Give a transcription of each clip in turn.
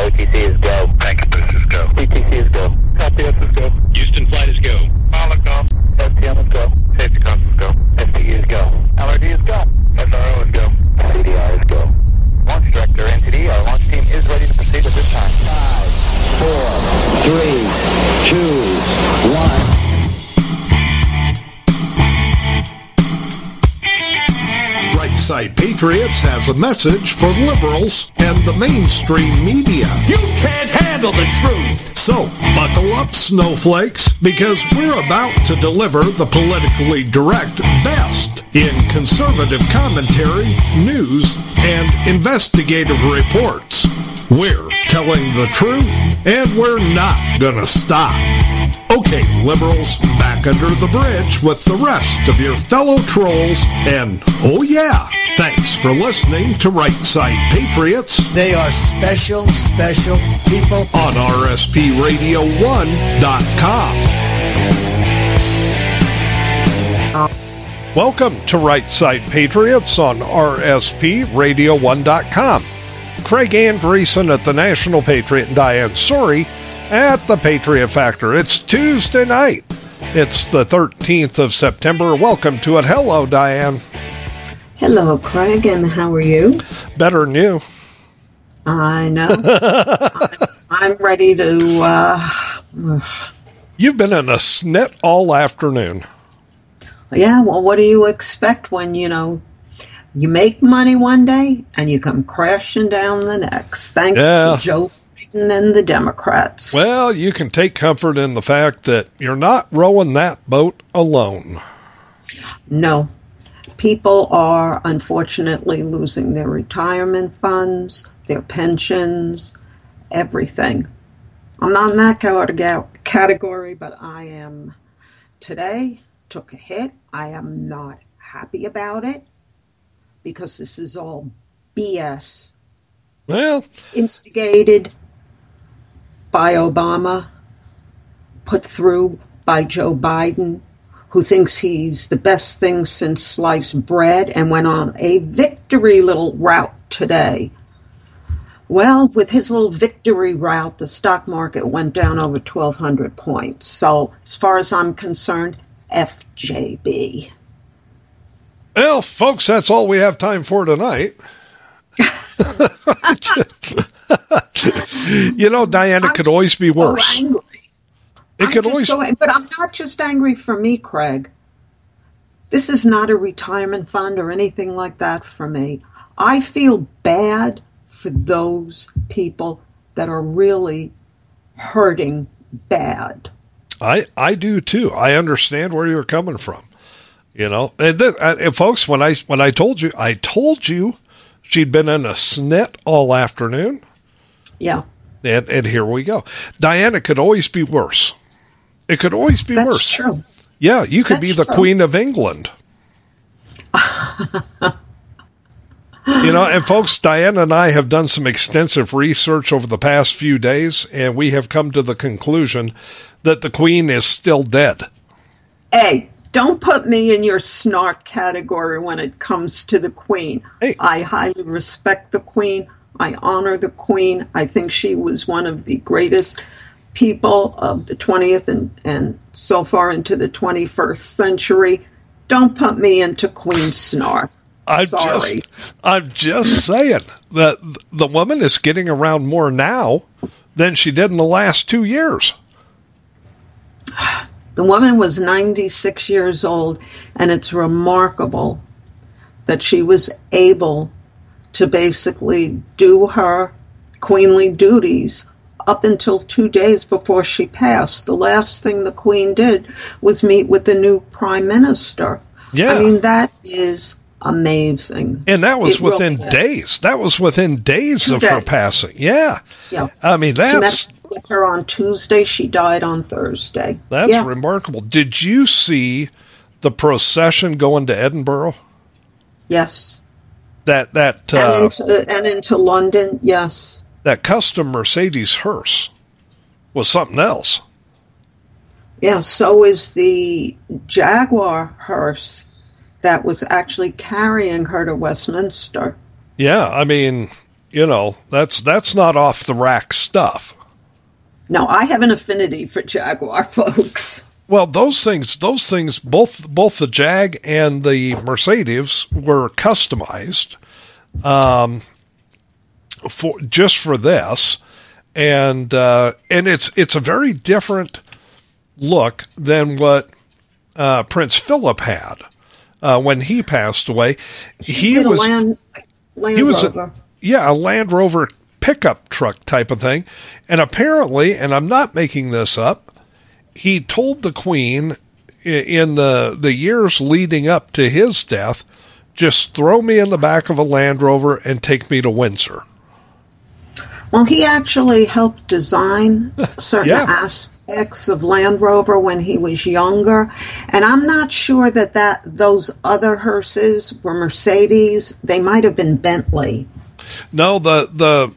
OTC is go. Packet boost is go. CTC is go. Copy, S is go. Houston flight is go. Pilot go. STM is go. Safety console is go. STU is go. LRD is go. SRO is go. CDR is go. Launch director, NTD, our launch team is ready to proceed at this time. 5, 4, 3, 2, 1. Right Side Patriots has a message for liberals and the mainstream media. You can't handle the truth! So, buckle up, snowflakes, because we're about to deliver the politically direct best in conservative commentary, news, and investigative reports. We're telling the truth, and we're not gonna stop. Okay, liberals, back under the bridge with the rest of your fellow trolls, and oh yeah, thanks for listening to Right Side Patriots. They are special people On RSPRadio1.com. Welcome to Right Side Patriots on RSPRadio1.com. Craig Andreessen at the National Patriot and Diane Sori at the Patriot Factor. It's Tuesday night. It's the 13th of September. Welcome to it. Hello, Diane. Hello, Craig, and how are you? Better than you. I know. I'm ready to... You've been in a snit all afternoon. Yeah, well, what do you expect when, you make money one day and you come crashing down the next, thanks to Joe Biden and the Democrats. Well, you can take comfort in the fact that you're not rowing that boat alone. No. People are, unfortunately, losing their retirement funds, their pensions, everything. I'm not in that category, but I am. Today, took a hit. I am not happy about it because this is all BS. Well, instigated by Obama, put through by Joe Biden, who thinks he's the best thing since sliced bread and went on a victory little route today. Well, with his little victory route, the stock market went down over 1,200 points. So, as far as I'm concerned, FJB. Well, folks, that's all we have time for tonight. Diana, it could always be worse. Angry. It could always. But I'm not just angry for me, Craig. This is not a retirement fund or anything like that for me. I feel bad for those people that are really hurting bad. I do too. I understand where you're coming from. And folks, when I told you she'd been in a snit all afternoon. Yeah. And here we go. Diana, it could always be worse. It could always be worse. That's true. Yeah, you could be the Queen of England. And folks, Diana and I have done some extensive research over the past few days, and we have come to the conclusion that the Queen is still dead. Hey, don't put me in your snark category when it comes to the Queen. Hey. I highly respect the Queen. I honor the Queen. I think she was one of the greatest people of the 20th and so far into the 21st century. Don't put me into Queen snark. I'm just saying that the woman is getting around more now than she did in the last 2 years. The woman was 96 years old, and it's remarkable that she was able to basically do her queenly duties up until 2 days before she passed. The last thing the Queen did was meet with the new Prime Minister. Yeah. I mean, that is amazing. And that was within days. That was within days of her passing. Yeah. Yeah. I mean, that's... She met with her on Tuesday. She died on Thursday. That's remarkable. Did you see the procession going to Edinburgh? Yes. And into London, yes. That custom Mercedes hearse was something else. Yeah, so is the Jaguar hearse that was actually carrying her to Westminster. Yeah, I mean, that's not off the rack stuff. No, I have an affinity for Jaguar, folks. Well, those things, both the Jag and the Mercedes were customized for this, and it's a very different look than what Prince Philip had when he passed away. He was Land Rover. a Land Rover pickup truck type of thing, and apparently, and I'm not making this up, he told the Queen in the years leading up to his death, just throw me in the back of a Land Rover and take me to Windsor. Well, he actually helped design certain aspects of Land Rover when he was younger, and I'm not sure that those other hearses were Mercedes. They might have been Bentley. No, the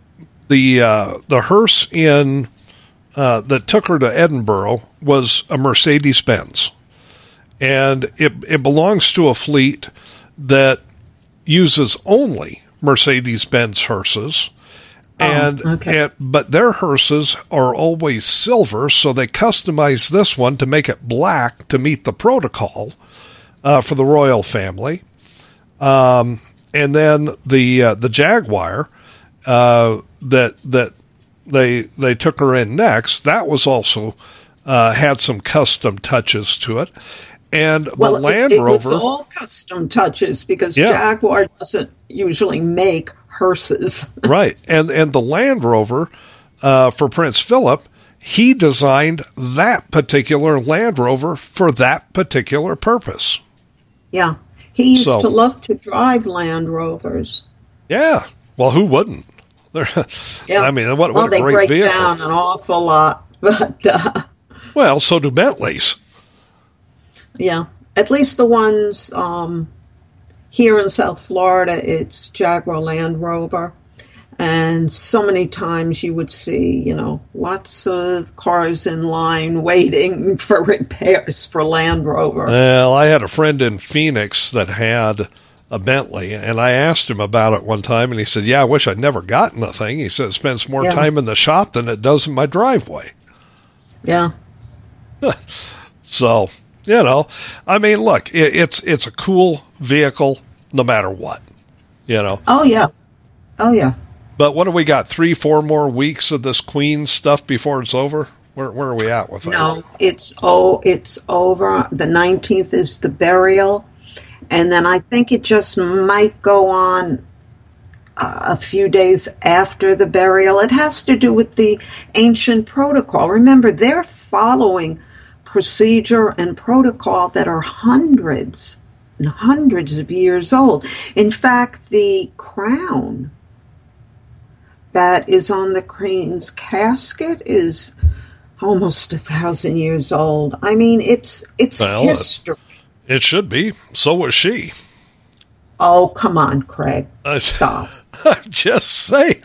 hearse in that took her to Edinburgh was a Mercedes-Benz, and it belongs to a fleet that uses only Mercedes-Benz hearses. But their hearses are always silver, so they customized this one to make it black to meet the protocol for the royal family. And then the Jaguar that they took her in next, that was also had some custom touches to it. And the Land Rover, it was all custom touches because Jaguar doesn't usually make hearses. Right. And the Land Rover for Prince Philip, he designed that particular Land Rover for that particular purpose. Yeah. He used to love to drive Land Rovers. Yeah. Well, who wouldn't? I mean, what a they great break vehicle. Down an awful lot. But well, so do Bentleys. Yeah. At least the ones here in South Florida, it's Jaguar Land Rover. And so many times you would see, lots of cars in line waiting for repairs for Land Rover. Well, I had a friend in Phoenix that had a Bentley, and I asked him about it one time, and he said, I wish I'd never gotten the thing. He said it spends more time in the shop than it does in my driveway. Yeah. So, I mean, look, it's a cool vehicle no matter what, Oh, yeah. But what do we got, 3-4 more weeks of this Queen stuff before it's over? Where are we at with that? No, it's over. The 19th is the burial. And then I think it just might go on a few days after the burial. It has to do with the ancient protocol. Remember, they're following procedure and protocol that are hundreds and hundreds of years old. In fact, the crown that is on the Queen's casket is almost 1,000 years old. I mean, it's history. It should be. So was she. Oh, come on, Craig. Stop. I'm just saying.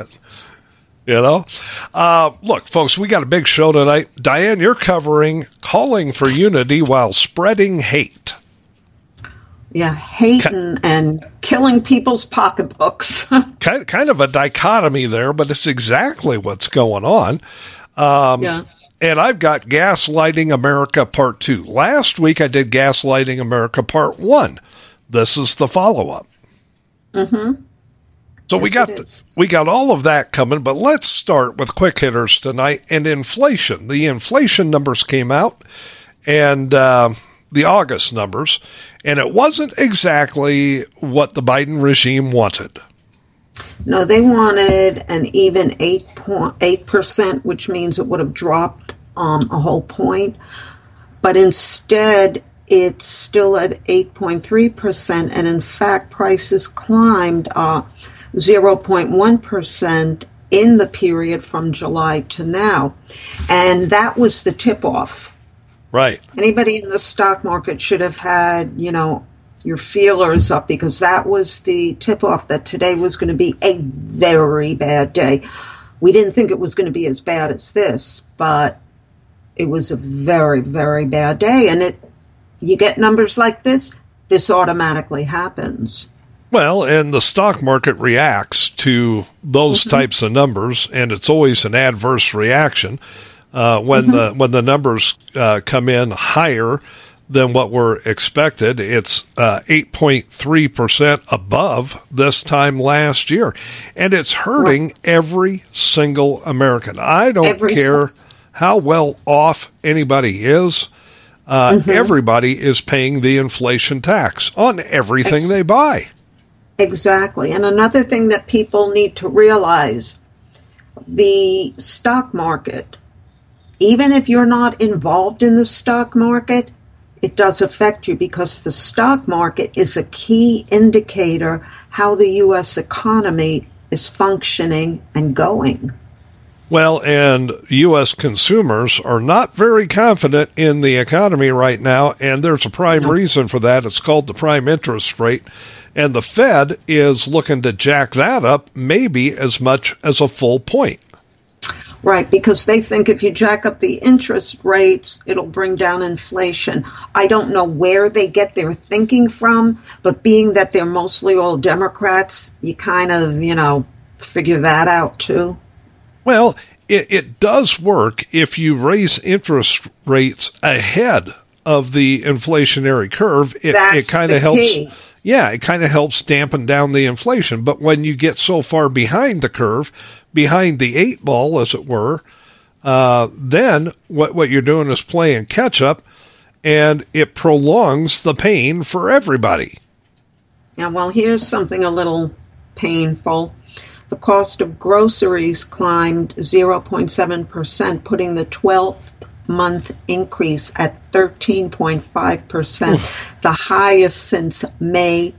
Look, folks, we got a big show tonight. Diane, you're covering calling for unity while spreading hate. Yeah, hating and killing people's pocketbooks. kind of a dichotomy there, but it's exactly what's going on. Yes. And I've got Gaslighting America Part 2. Last week I did Gaslighting America Part 1. This is the follow-up. Mm-hmm. So Yes, we got all of that coming, but let's start with quick hitters tonight and inflation. The inflation numbers came out, and the August numbers, and it wasn't exactly what the Biden regime wanted. No, they wanted an even 8%, which means it would have dropped a whole point. But instead, it's still at 8.3%, and in fact, prices climbed 0.1% in the period from July to now. And that was the tip-off. Right. Anybody in the stock market should have had, your feelers up, because that was the tip-off that today was going to be a very bad day. We didn't think it was going to be as bad as this, but it was a very, very bad day. And you get numbers like this automatically happens. Well, and the stock market reacts to those types of numbers, and it's always an adverse reaction when the numbers come in higher than what were expected. It's 8.3% above this time last year, and it's hurting every single American. I don't care how well off anybody is. Everybody is paying the inflation tax on everything they buy. Exactly. And another thing that people need to realize, the stock market, even if you're not involved in the stock market, it does affect you, because the stock market is a key indicator how the U.S. economy is functioning and going. Well, and U.S. consumers are not very confident in the economy right now, and there's a prime reason for that. It's called the prime interest rate, and the Fed is looking to jack that up maybe as much as a full point. Right, because they think if you jack up the interest rates, it'll bring down inflation. I don't know where they get their thinking from, but being that they're mostly all Democrats, you kind of, figure that out too. Well, it does work if you raise interest rates ahead of the inflationary curve. It kind of helps. Key. Yeah, it kind of helps dampen down the inflation. But when you get so far behind the curve, behind the 8 ball, as it were, then what you're doing is playing catch up, and it prolongs the pain for everybody. Yeah, well, here's something a little painful. The cost of groceries climbed 0.7%, putting the 12th month increase at 13.5%, the highest since May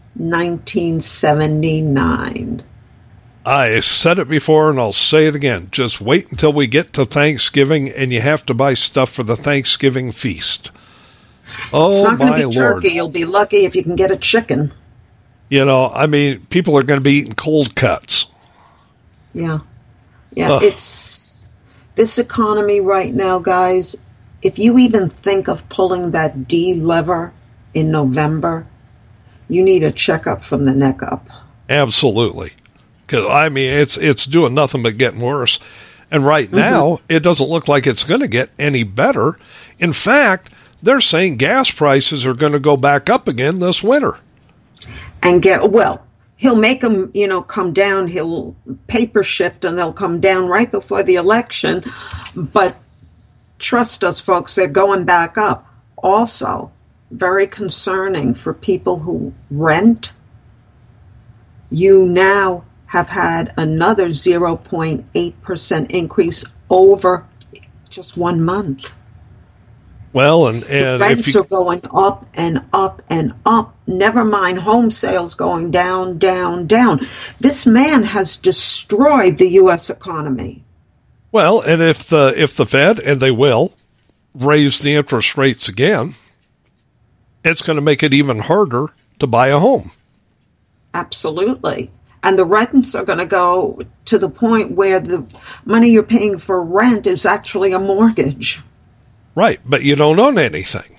1979. I said it before and I'll say it again. Just wait until we get to Thanksgiving and you have to buy stuff for the Thanksgiving feast. Oh, it's not going my to be Lord. turkey. You'll be lucky if you can get a chicken. People are going to be eating cold cuts. Yeah. It's this economy right now, guys. If you even think of pulling that D lever in November, you need a checkup from the neck up. Absolutely. Because, it's doing nothing but getting worse. And right now, it doesn't look like it's going to get any better. In fact, they're saying gas prices are going to go back up again this winter. And he'll make them, come down. He'll paper shift and they'll come down right before the election. But trust us, folks, they're going back up. Also, very concerning for people who rent. You now have had another 0.8% increase over just 1 month. Well, and rents are going up and up and up. Never mind home sales going down, down, down. This man has destroyed the U.S. economy. Well, and if the Fed, and they will, raise the interest rates again, it's going to make it even harder to buy a home. Absolutely. And the rents are going to go to the point where the money you're paying for rent is actually a mortgage. Right, but you don't own anything.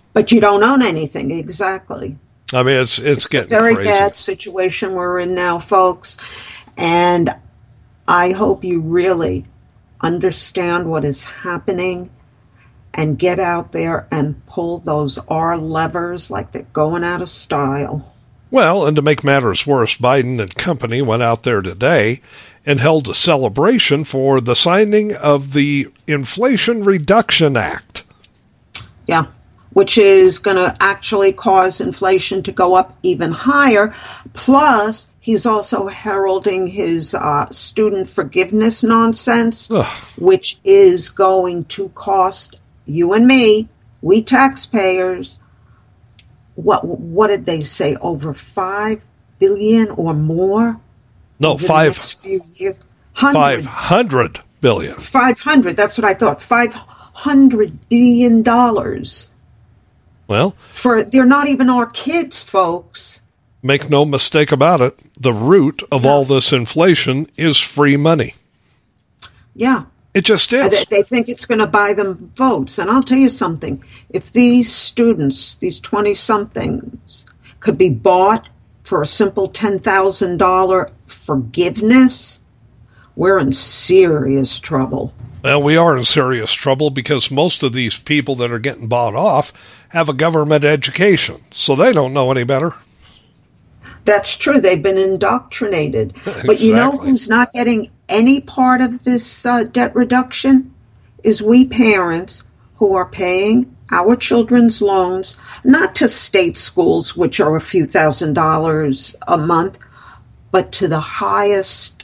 Exactly. I mean, it's getting a very crazy. bad situation we're in now, folks. And I hope you really understand what is happening and get out there and pull those R levers like they're going out of style. Well, and to make matters worse, Biden and company went out there today and held a celebration for the signing of the Inflation Reduction Act. Yeah, which is going to actually cause inflation to go up even higher. Plus, he's also heralding his student forgiveness nonsense, which is going to cost you and me, we taxpayers, what did they say, over $5 billion or more? No, over the next few years? 500 billion. 500, that's what I thought. $500 billion. Well, they're not even our kids, folks. Make no mistake about it, the root of all this inflation is free money. Yeah. It just is. They think it's going to buy them votes. And I'll tell you something. If these students, these 20-somethings, could be bought for a simple $10,000 forgiveness, we're in serious trouble. Well, we are in serious trouble because most of these people that are getting bought off have a government education, so they don't know any better. That's true. They've been indoctrinated. Exactly. But you know who's not getting any part of this debt reduction? Is we parents who are paying our children's loans, not to state schools, which are a few $1,000s a month, but to the highest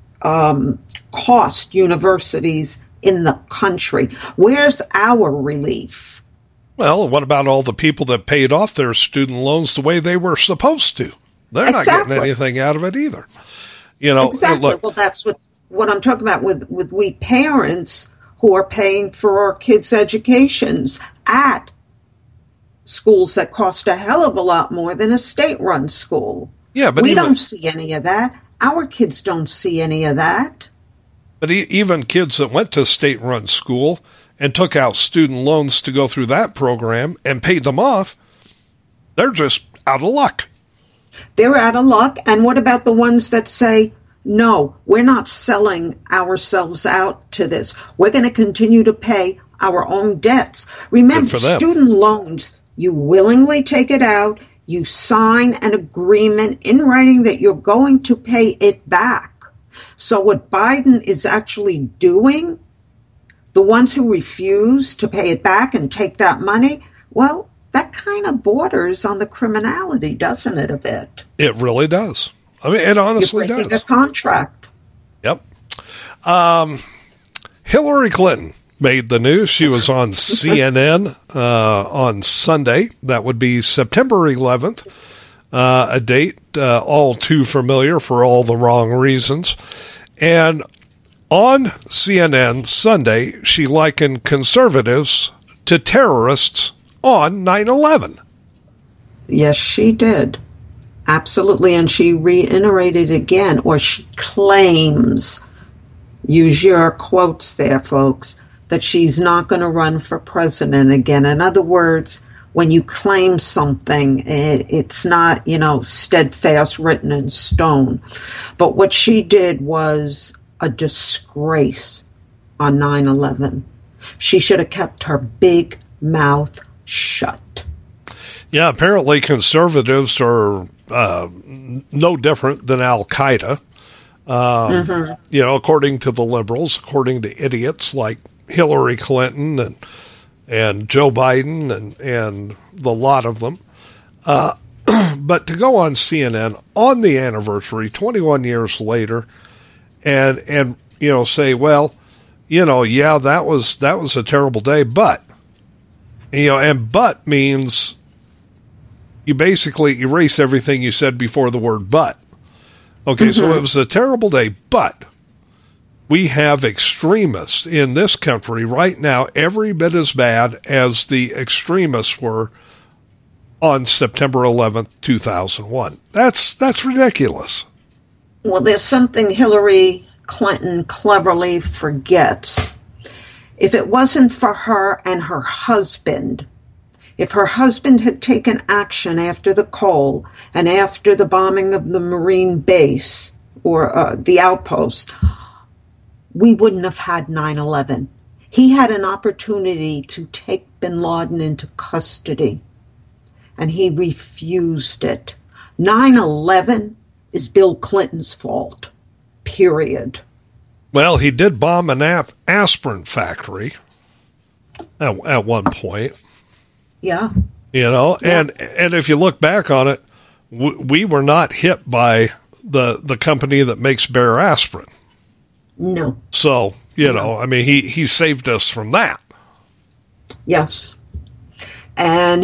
cost universities in the country. Where's our relief? Well, what about all the people that paid off their student loans the way they were supposed to? They're not getting anything out of it either. You know, exactly. Look, well, that's what I'm talking about with we parents who are paying for our kids' educations at schools that cost a hell of a lot more than a state-run school. Yeah, but we don't see any of that. Our kids don't see any of that. But even kids that went to state-run school and took out student loans to go through that program and paid them off, they're just out of luck. They're out of luck. And what about the ones that say, no, we're not selling ourselves out to this. We're going to continue to pay our own debts. Remember, student loans, you willingly take it out. You sign an agreement in writing that you're going to pay it back. So what Biden is actually doing, the ones who refuse to pay it back and take that money, well, that kind of borders on the criminality, doesn't it, a bit? It really does. I mean, it honestly You're breaking does. a contract. Yep. Hillary Clinton made the news. She was on CNN on Sunday. That would be September 11th, a date all too familiar for all the wrong reasons. And on CNN Sunday, she likened conservatives to terrorists on 9/11. Yes, she did. Absolutely. And she reiterated again, or she claims, use your quotes there, folks, that she's not going to run for president again. In other words, when you claim something, it's not, steadfast, written in stone. But what she did was a disgrace on 9/11. She should have kept her big mouth shut. Yeah, apparently conservatives are no different than Al-Qaeda. According to the liberals, according to idiots like Hillary Clinton and Joe Biden and the lot of them. But to go on CNN on the anniversary, 21 years later, and say, well, that was a terrible day, but, and but means you basically erase everything you said before the word but. Okay, so it was a terrible day, but we have extremists in this country right now every bit as bad as the extremists were on September 11th, 2001. That's ridiculous. Well, there's something Hillary Clinton cleverly forgets. If it wasn't for her and her husband, if her husband had taken action after the Cole and after the bombing of the Marine base or the outpost, we wouldn't have had 9/11. He had an opportunity to take bin Laden into custody, and he refused it. 9/11 is Bill Clinton's fault, period. Well, he did bomb an aspirin factory at one point. Yeah. And if you look back on it, we were not hit by the company that makes Bayer aspirin. No. So, I mean, he saved us from that. Yes. And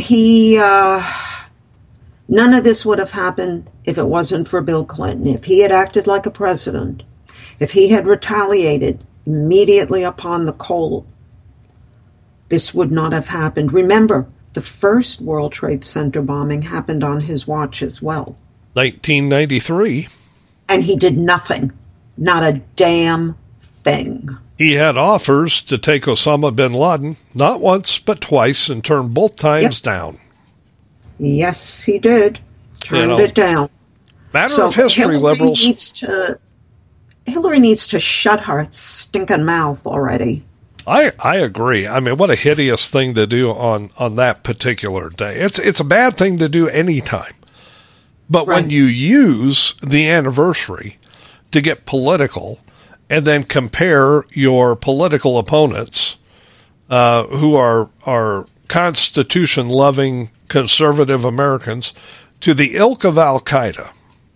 none of this would have happened if it wasn't for Bill Clinton. If he had acted like a president, if he had retaliated immediately upon the Cole, this would not have happened. Remember, the first World Trade Center bombing happened on his watch as well. 1993. And he did nothing. Not a damn thing. He had offers to take Osama bin Laden, not once, but twice, and turned both times down. Yes, he did. Turned it down. Matter of history, liberals. Hillary needs to shut her stinking mouth already. I agree. I mean, what a hideous thing to do on that particular day. It's a bad thing to do anytime. But Right. when you use the anniversary to get political and then compare your political opponents who are Constitution-loving conservative Americans to the ilk of Al-Qaeda,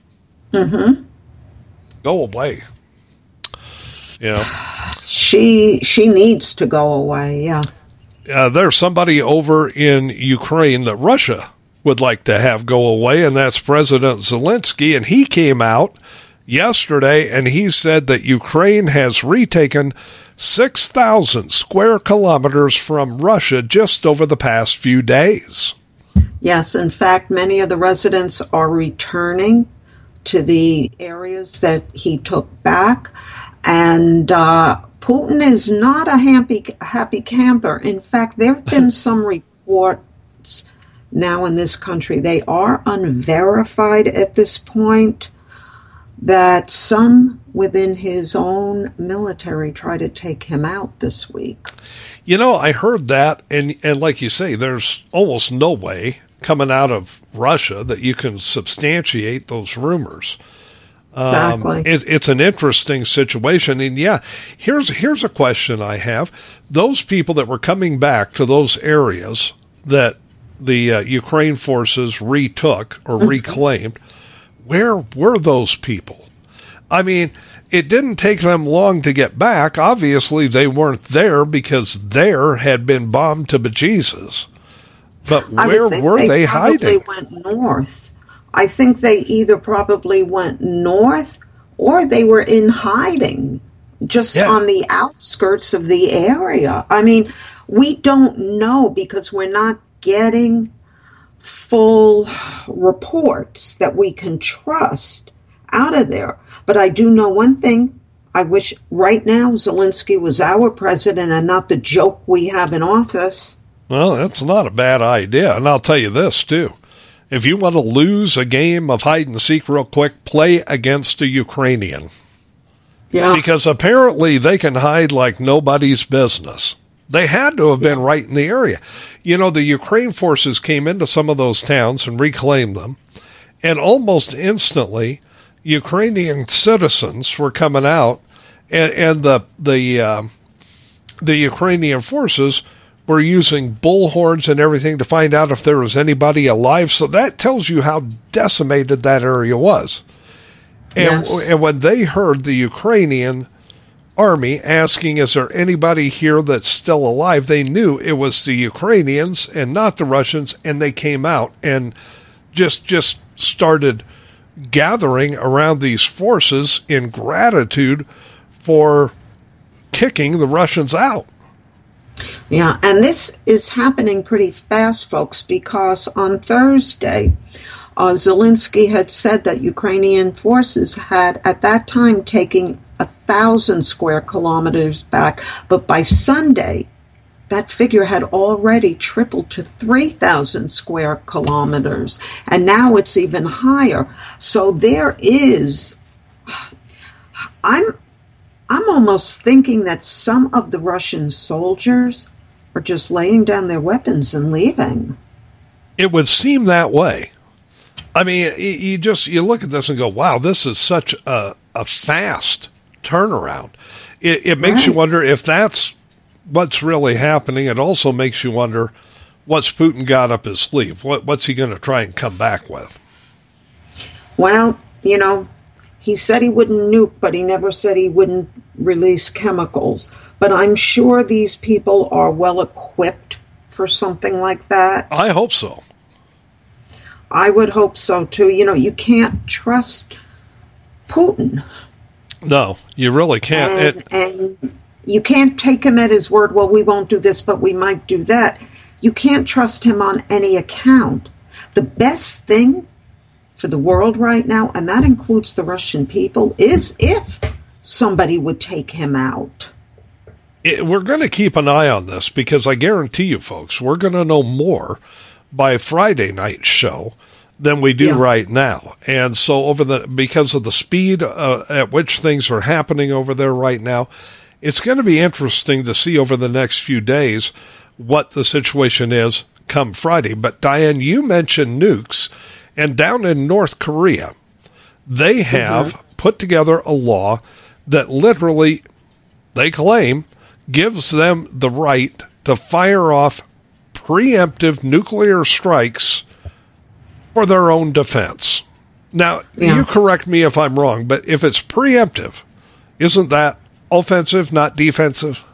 go away. You know. She needs to go away, yeah. There's somebody over in Ukraine that Russia would like to have go away, and that's President Zelensky. And he came out yesterday and he said that Ukraine has retaken 6,000 square kilometers from Russia just over the past few days. Yes, in fact, many of the residents are returning to the areas that he took back. And Putin is not a happy camper. In fact, there have been some reports now in this country, they are unverified at this point, that some within his own military try to take him out this week. You know, I heard that, and like you say, there's almost no way coming out of Russia that you can substantiate those rumors. Exactly. It's an interesting situation. And yeah, here's a question I have. Those people that were coming back to those areas that the Ukraine forces retook or reclaimed, where were those people? I mean, it didn't take them long to get back. Obviously, they weren't there because there had been bombed to bejesus. But where were they hiding? They went north. I think they either probably went north or they were in hiding just on the outskirts of the area. I mean, we don't know because we're not getting full reports that we can trust out of there. But I do know one thing. I wish right now Zelensky was our president and not the joke we have in office. Well, that's not a bad idea. And I'll tell you this, too. If you want to lose a game of hide and seek real quick, play against a Ukrainian. Yeah. Because apparently they can hide like nobody's business. They had to have been right in the area. You know, the Ukraine forces came into some of those towns and reclaimed them. And almost instantly, Ukrainian citizens were coming out, and the Ukrainian forces were using bullhorns and everything to find out if there was anybody alive. So that tells you how decimated that area was. And, and when they heard the Ukrainian army asking, is there anybody here that's still alive, they knew it was the Ukrainians and not the Russians, and they came out and just started gathering around these forces in gratitude for kicking the Russians out. Yeah, and this is happening pretty fast, folks, because on Thursday, Zelensky had said that Ukrainian forces had, at that time, taken 1,000 square kilometers back, but by Sunday, that figure had already tripled to 3,000 square kilometers, and now it's even higher. So there is, I'm almost thinking that some of the Russian soldiers are just laying down their weapons and leaving. It would seem that way. I mean, you look at this and go, wow, this is such a fast turnaround. It makes you wonder if that's what's really happening. It also makes you wonder what's Putin got up his sleeve. What's he going to try and come back with? Well, you know, he said he wouldn't nuke, but he never said he wouldn't release chemicals. But I'm sure these people are well equipped for something like that. I hope so. I would hope so, too. You know, you can't trust Putin. No, you really can't. And you can't take him at his word, well, we won't do this, but we might do that. You can't trust him on any account. The best thing for the world right now, and that includes the Russian people, is if somebody would take him out. We're going to keep an eye on this because I guarantee you, folks, we're going to know more by Friday night's show than we do Yeah. right now. And so because of the speed at which things are happening over there right now, it's going to be interesting to see over the next few days what the situation is come Friday. But Diane, you mentioned nukes, and down in North Korea, they have put together a law that literally, they claim, gives them the right to fire off preemptive nuclear strikes for their own defense. Now, you correct me if I'm wrong, but if it's preemptive, isn't that offensive, not defensive?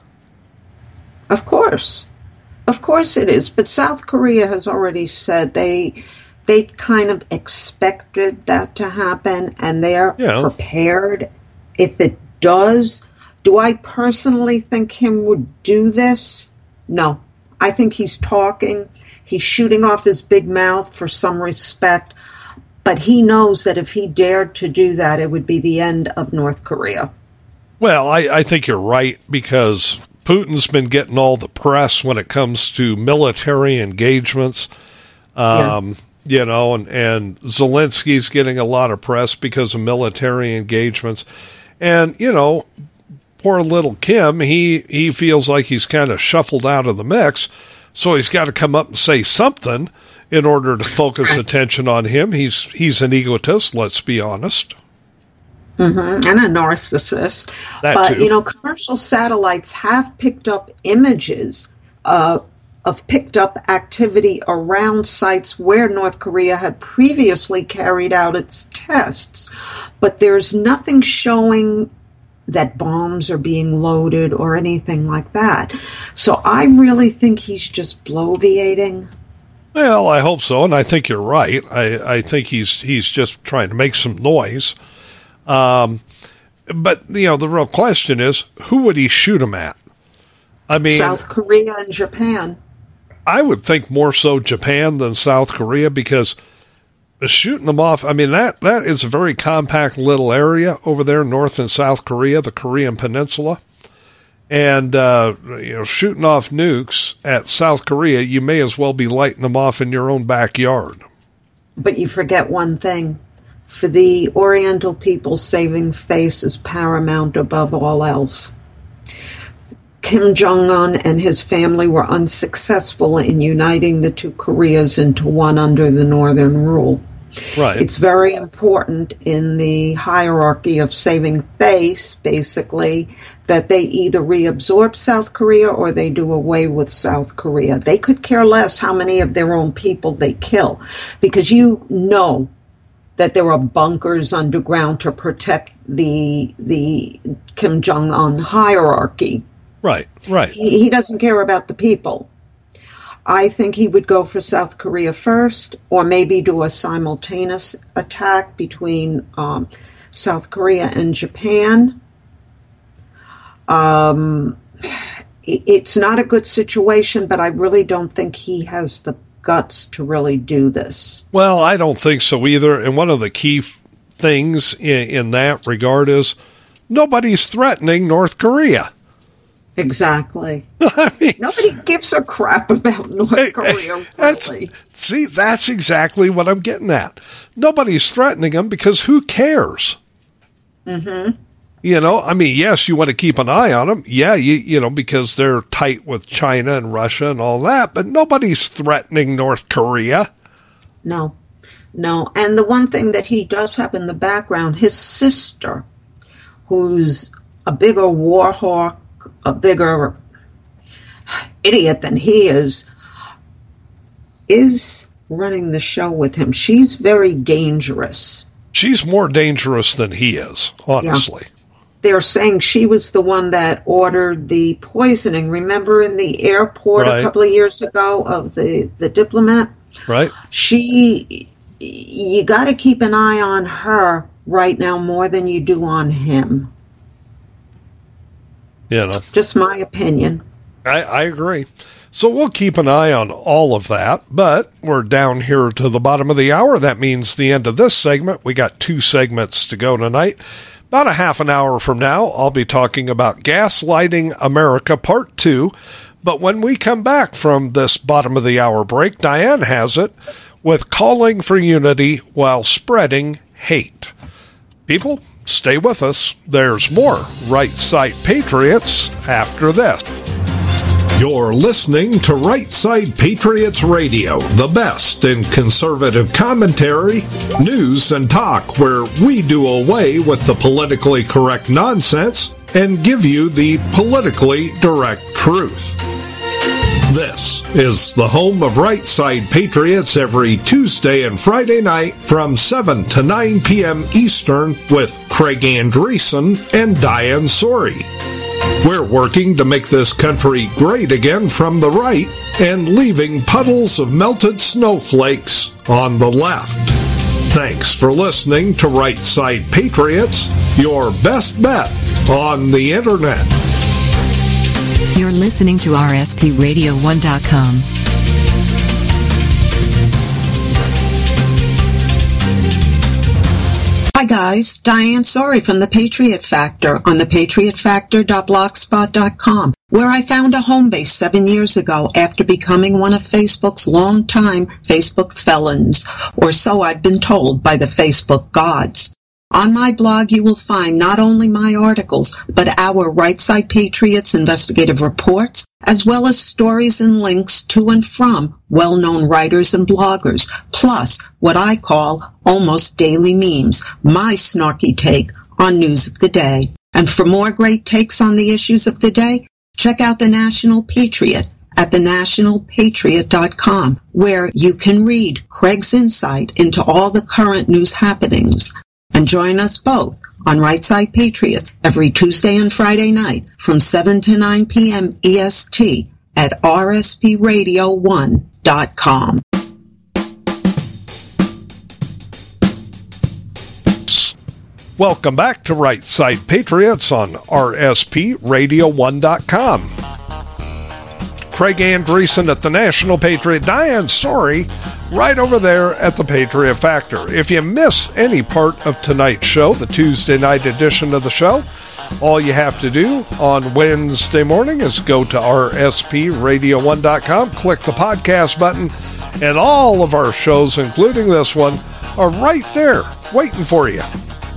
Of course. Of course it is. But South Korea has already said they kind of expected that to happen, and they're prepared if it does. Do I personally think him would do this? No. I think he's talking. He's shooting off his big mouth for some respect. But he knows that if he dared to do that, it would be the end of North Korea. Well, I think you're right, because Putin's been getting all the press when it comes to military engagements. You know, and Zelensky's getting a lot of press because of military engagements. And, you know, poor little Kim, he feels like he's kind of shuffled out of the mix, so he's got to come up and say something in order to focus attention on him. He's an egotist, let's be honest. And a narcissist. But, too. you know, commercial satellites have picked up images of picked up activity around sites where North Korea had previously carried out its tests. But there's nothing showing that bombs are being loaded or anything like that. So I really think he's just bloviating. Well, I hope so, and I think you're right. I think he's just trying to make some noise. But, you know, the real question is, who would he shoot him at? I mean, South Korea and Japan. I would think more so Japan than South Korea, because shooting them off, I mean, that is a very compact little area over there, North and South Korea, the Korean Peninsula. And, you know, shooting off nukes at South Korea, you may as well be lighting them off in your own backyard. But you forget one thing. For the Oriental people, saving face is paramount above all else. Kim Jong-un and his family were unsuccessful in uniting the two Koreas into one under the Northern rule. Right. It's very important in the hierarchy of saving face, basically, that they either reabsorb South Korea or they do away with South Korea. They could care less how many of their own people they kill, because you know that there are bunkers underground to protect the Kim Jong-un hierarchy. Right. He doesn't care about the people. I think he would go for South Korea first, or maybe do a simultaneous attack between South Korea and Japan. It's not a good situation, but I really don't think he has the guts to really do this. Well, I don't think so either. And one of the key things in that regard is nobody's threatening North Korea. Exactly. I mean, nobody gives a crap about North Korea, really. That's exactly what I'm getting at. Nobody's threatening them because who cares? Mm-hmm. You know, I mean, yes, you want to keep an eye on them. Yeah, you know, because they're tight with China and Russia and all that, but nobody's threatening North Korea. No. And the one thing that he does have in the background, his sister, who's a bigger war hawk, a bigger idiot than he is running the show with him. She's very dangerous. She's more dangerous than he is, honestly. Yeah. They're saying she was the one that ordered the poisoning. Remember in the airport a couple of years ago of the diplomat? Right. You got to keep an eye on her right now more than you do on him. You know, just my opinion. I agree. So we'll keep an eye on all of that, but we're down here to the bottom of the hour. That means the end of this segment. We got 2 segments to go tonight. About a half an hour from now, I'll be talking about Gaslighting America Part 2. But when we come back from this bottom of the hour break, Diane has it. with calling for unity while spreading hate. People, stay with us. There's more Right Side Patriots after this. You're listening to Right Side Patriots Radio, the best in conservative commentary, news, and talk, where we do away with the politically correct nonsense and give you the politically direct truth. This is the home of Right Side Patriots every Tuesday and Friday night from 7 to 9 p.m. Eastern with Craig Andreessen and Diane Sori. We're working to make this country great again from the right and leaving puddles of melted snowflakes on the left. Thanks for listening to Right Side Patriots, your best bet on the Internet. You're listening to RSPRadio1.com. Hi guys, Diane Sori from The Patriot Factor on thepatriotfactor.blogspot.com, where I found a home base 7 years ago after becoming one of Facebook's longtime Facebook felons, or so I've been told by the Facebook gods. On my blog, you will find not only my articles, but our Right Side Patriots investigative reports, as well as stories and links to and from well-known writers and bloggers, plus what I call almost daily memes, my snarky take on news of the day. And for more great takes on the issues of the day, check out The National Patriot at thenationalpatriot.com, where you can read Craig's insight into all the current news happenings. And join us both on Right Side Patriots every Tuesday and Friday night from 7 to 9 p.m. EST at rspradio1.com. Welcome back to Right Side Patriots on rspradio1.com. Craig Andreessen at the National Patriot, Diane Sori right over there at the Patriot Factor. If you miss any part of tonight's show, the Tuesday night edition of the show, all you have to do on Wednesday morning is go to rspradio1.com, click the podcast button, and all of our shows, including this one, are right there waiting for you.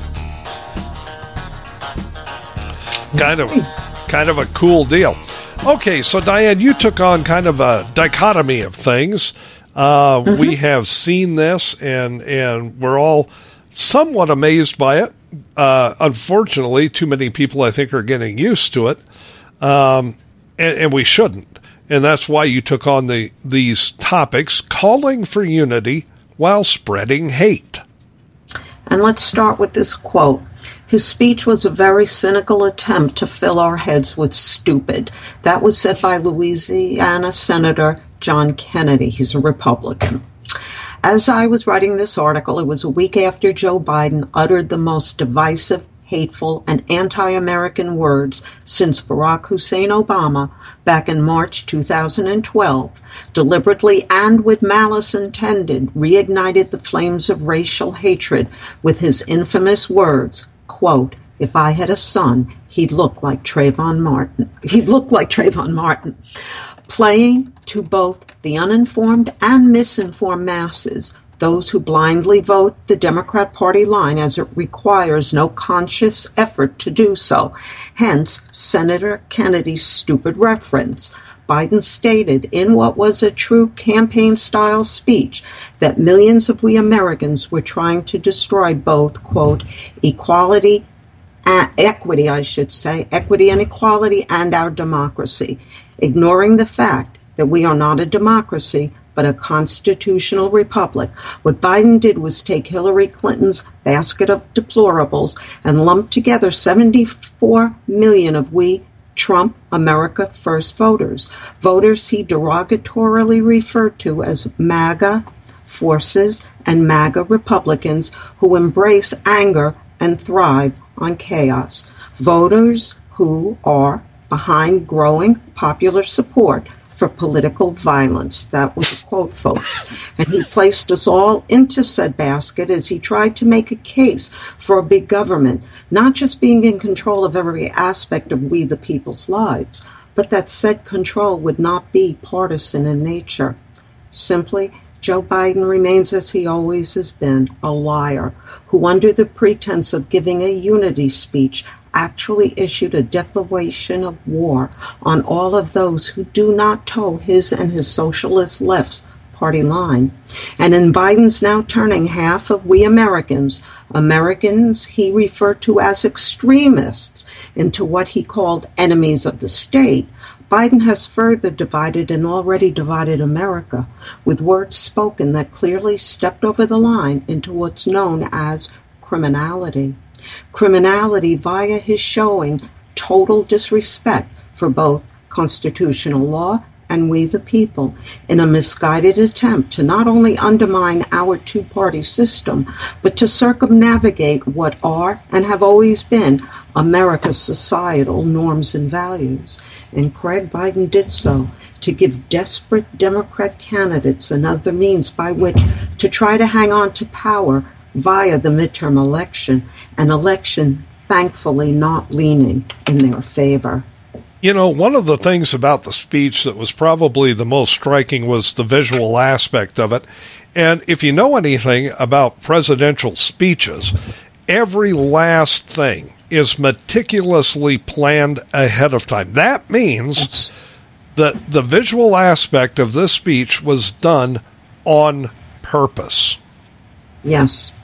Kind of a cool deal. Okay, so Diane, you took on kind of a dichotomy of things. We have seen this, and we're all somewhat amazed by it. Unfortunately, too many people, I think, are getting used to it, and we shouldn't. And that's why you took on these topics, calling for unity while spreading hate. And let's start with this quote. His speech was a very cynical attempt to fill our heads with stupid. That was said by Louisiana Senator John Kennedy. He's a Republican. As I was writing this article, it was a week after Joe Biden uttered the most divisive, hateful, and anti-American words since Barack Hussein Obama back in March 2012, deliberately and with malice intended, reignited the flames of racial hatred with his infamous words, quote, "If I had a son, he'd look like Trayvon Martin." Playing to both the uninformed and misinformed masses, those who blindly vote the Democrat Party line as it requires no conscious effort to do so. Hence, Senator Kennedy's stupid reference. Biden stated in what was a true campaign-style speech that millions of we Americans were trying to destroy both, quote, equity and equality and our democracy, ignoring the fact that we are not a democracy, but a constitutional republic. What Biden did was take Hillary Clinton's basket of deplorables and lump together 74 million of we Trump America First voters he derogatorily referred to as MAGA forces and MAGA Republicans who embrace anger and thrive on chaos. Voters who are behind growing popular support for political violence. That was a quote, folks. And he placed us all into said basket as he tried to make a case for a big government, not just being in control of every aspect of we the people's lives, but that said control would not be partisan in nature. Simply Joe Biden remains as he always has been, a liar, who under the pretense of giving a unity speech actually issued a declaration of war on all of those who do not toe his and his socialist left's party line. And in Biden's now turning half of we Americans he referred to as extremists, into what he called enemies of the state, Biden has further divided an already divided America with words spoken that clearly stepped over the line into what's known as criminality. Criminality via his showing total disrespect for both constitutional law and we the people in a misguided attempt to not only undermine our two-party system, but to circumnavigate what are and have always been America's societal norms and values. And Craig, Biden did so to give desperate Democrat candidates another means by which to try to hang on to power via the midterm election, an election thankfully not leaning in their favor. You know, one of the things about the speech that was probably the most striking was the visual aspect of it. And if you know anything about presidential speeches, every last thing is meticulously planned ahead of time. That means that the visual aspect of this speech was done on purpose. Yes.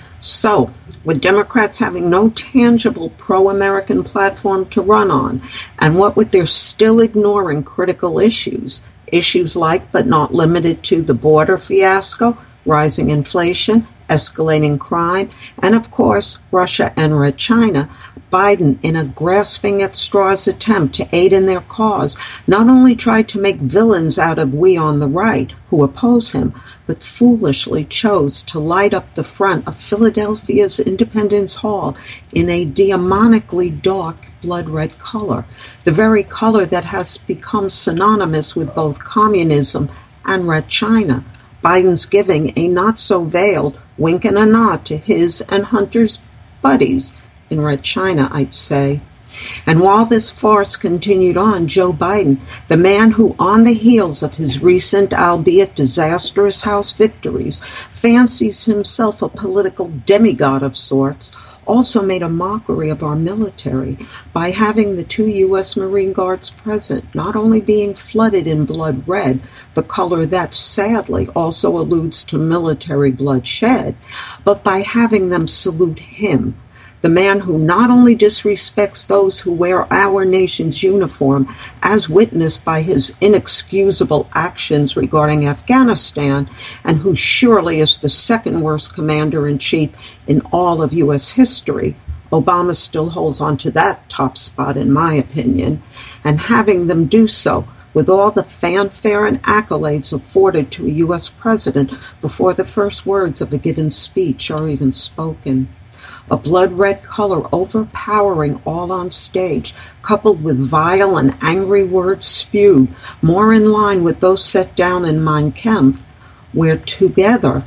So, with Democrats having no tangible pro-American platform to run on, and what with their still ignoring critical issues like but not limited to the border fiasco, rising inflation, escalating crime, and of course, Russia and Red China, Biden, in a grasping at straws attempt to aid in their cause, not only tried to make villains out of we on the right who oppose him, but foolishly chose to light up the front of Philadelphia's Independence Hall in a demonically dark blood red color, the very color that has become synonymous with both communism and Red China. Biden's giving a not-so-veiled wink and a nod to his and Hunter's buddies in Red China, I'd say. And while this farce continued on, Joe Biden, the man who on the heels of his recent, albeit disastrous House victories, fancies himself a political demigod of sorts, also made a mockery of our military by having the 2 U.S. Marine Guards present not only being flooded in blood red, the color that sadly also alludes to military bloodshed, but by having them salute him, the man who not only disrespects those who wear our nation's uniform, as witnessed by his inexcusable actions regarding Afghanistan, and who surely is the second worst commander-in-chief in all of U.S. history. Obama still holds on to that top spot, in my opinion, and having them do so with all the fanfare and accolades afforded to a U.S. president before the first words of a given speech are even spoken. A blood-red color overpowering all on stage, coupled with vile and angry words spewed, more in line with those set down in Mein Kampf, where together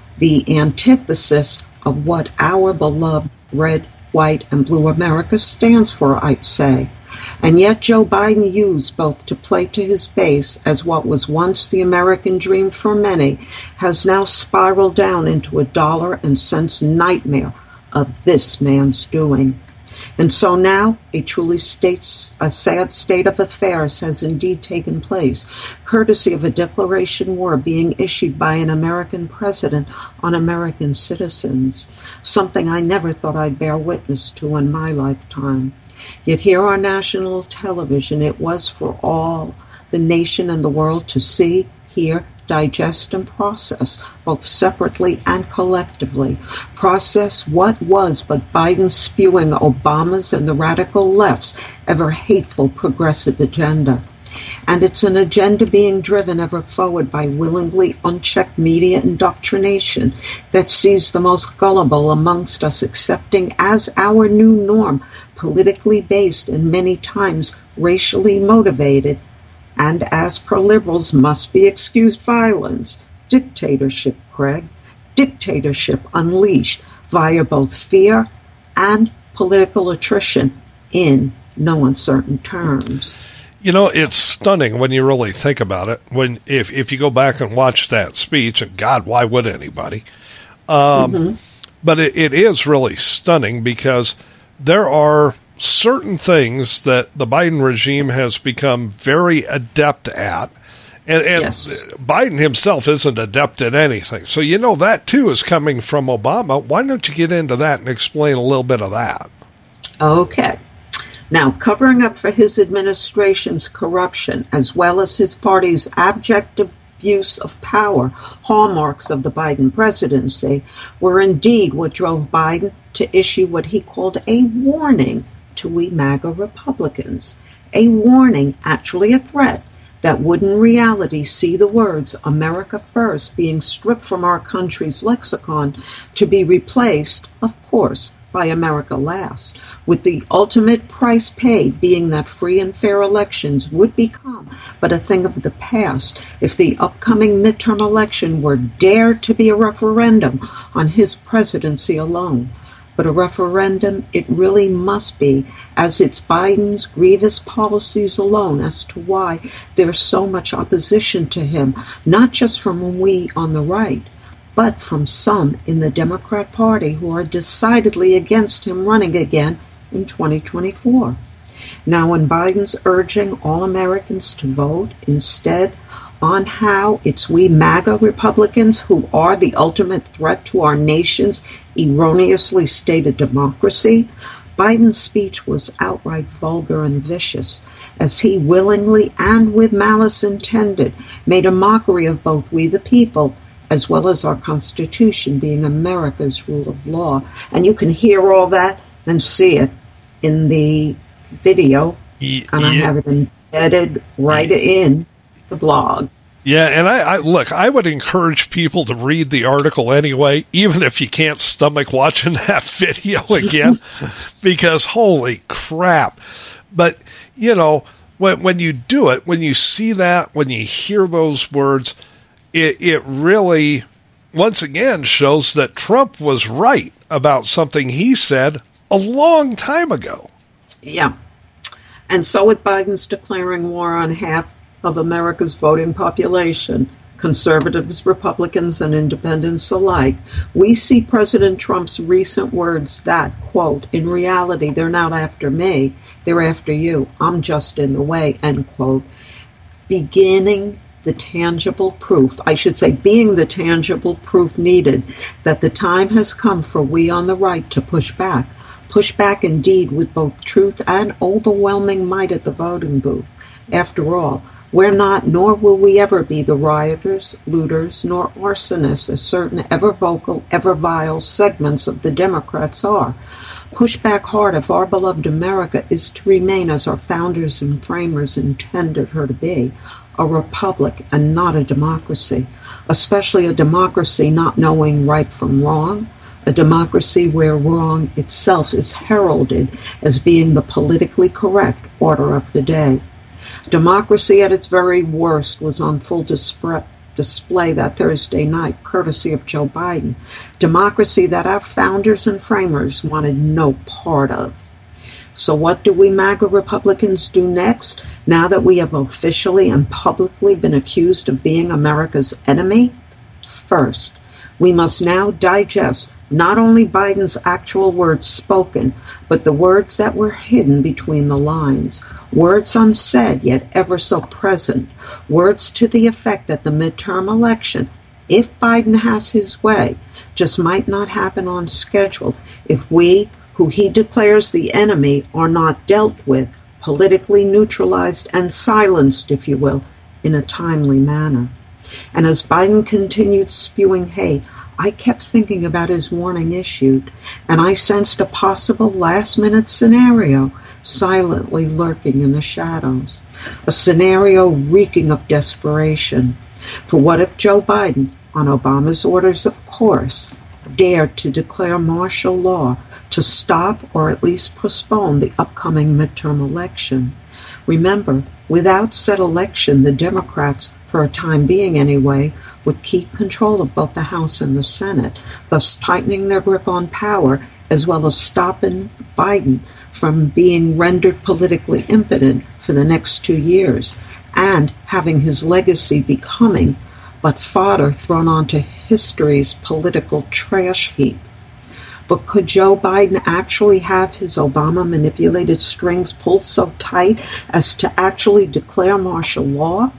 the antithesis of what our beloved red, white, and blue America stands for, I'd say. And yet Joe Biden used both to play to his base as what was once the American dream for many has now spiraled down into a dollar and cents nightmare of this man's doing. And so now a truly sad state of affairs has indeed taken place, courtesy of a declaration war being issued by an American president on American citizens, something I never thought I'd bear witness to in my lifetime. Yet here on national television, it was for all the nation and the world to see, hear, digest, and process, both separately and collectively. Process what was but Biden spewing Obama's and the radical left's ever hateful progressive agenda. And it's an agenda being driven ever forward by willingly unchecked media indoctrination that sees the most gullible amongst us accepting as our new norm, politically based and many times racially motivated, and as per liberals must be excused violence, dictatorship, Craig, dictatorship unleashed via both fear and political attrition in no uncertain terms. You know, it's stunning when you really think about it. If you go back and watch that speech, and God, why would anybody? But it is really stunning because there are certain things that the Biden regime has become very adept at. And yes. Biden himself isn't adept at anything. So you know that, too, is coming from Obama. Why don't you get into that and explain a little bit of that? Okay. Now, covering up for his administration's corruption, as well as his party's abject abuse of power, hallmarks of the Biden presidency, were indeed what drove Biden to issue what he called a warning to we MAGA Republicans. A warning, actually a threat, that would in reality see the words America First being stripped from our country's lexicon to be replaced, of course, by America Last, with the ultimate price paid being that free and fair elections would become but a thing of the past if the upcoming midterm election were dared to be a referendum on his presidency alone. But a referendum it really must be, as it's Biden's grievous policies alone as to why there's so much opposition to him, not just from we on the right, but from some in the Democrat Party who are decidedly against him running again in 2024. Now, when Biden's urging all Americans to vote instead on how it's we MAGA Republicans who are the ultimate threat to our nation's erroneously stated democracy, Biden's speech was outright vulgar and vicious, as he willingly and with malice intended made a mockery of both we the people as well as our Constitution being America's rule of law. And you can hear all that and see it in the video, and I have it embedded right in the blog. Yeah, and I would encourage people to read the article anyway, even if you can't stomach watching that video again, because holy crap. But, you know, when you do it, when you see that, when you hear those words, it really, once again, shows that Trump was right about something he said a long time ago. Yeah. And so with Biden's declaring war on half of America's voting population, conservatives, Republicans, and independents alike, we see President Trump's recent words that, quote, in reality, they're not after me, they're after you. I'm just in the way, end quote, being the tangible proof needed that the time has come for we on the right to push back indeed with both truth and overwhelming might at the voting booth. After all, we're not, nor will we ever be the rioters, looters, nor arsonists, as certain ever-vocal, ever-vile segments of the Democrats are. Push back hard if our beloved America is to remain as our founders and framers intended her to be, a republic and not a democracy, especially a democracy not knowing right from wrong, a democracy where wrong itself is heralded as being the politically correct order of the day. Democracy at its very worst was on full display that Thursday night, courtesy of Joe Biden. Democracy that our founders and framers wanted no part of. So what do we MAGA Republicans do next, now that we have officially and publicly been accused of being America's enemy? First, we must now digest not only Biden's actual words spoken, but the words that were hidden between the lines, words unsaid yet ever so present, words to the effect that the midterm election, if Biden has his way, just might not happen on schedule if we, who he declares the enemy, are not dealt with, politically neutralized and silenced, if you will, in a timely manner. And as Biden continued spewing hate, I kept thinking about his warning issued, and I sensed a possible last-minute scenario silently lurking in the shadows, a scenario reeking of desperation. For what if Joe Biden, on Obama's orders of course, dared to declare martial law to stop or at least postpone the upcoming midterm election? Remember, without said election, the Democrats, for a time being anyway, would keep control of both the House and the Senate, thus tightening their grip on power as well as stopping Biden from being rendered politically impotent for the next 2 years and having his legacy becoming but fodder thrown onto history's political trash heap. But could Joe Biden actually have his Obama-manipulated strings pulled so tight as to actually declare martial law?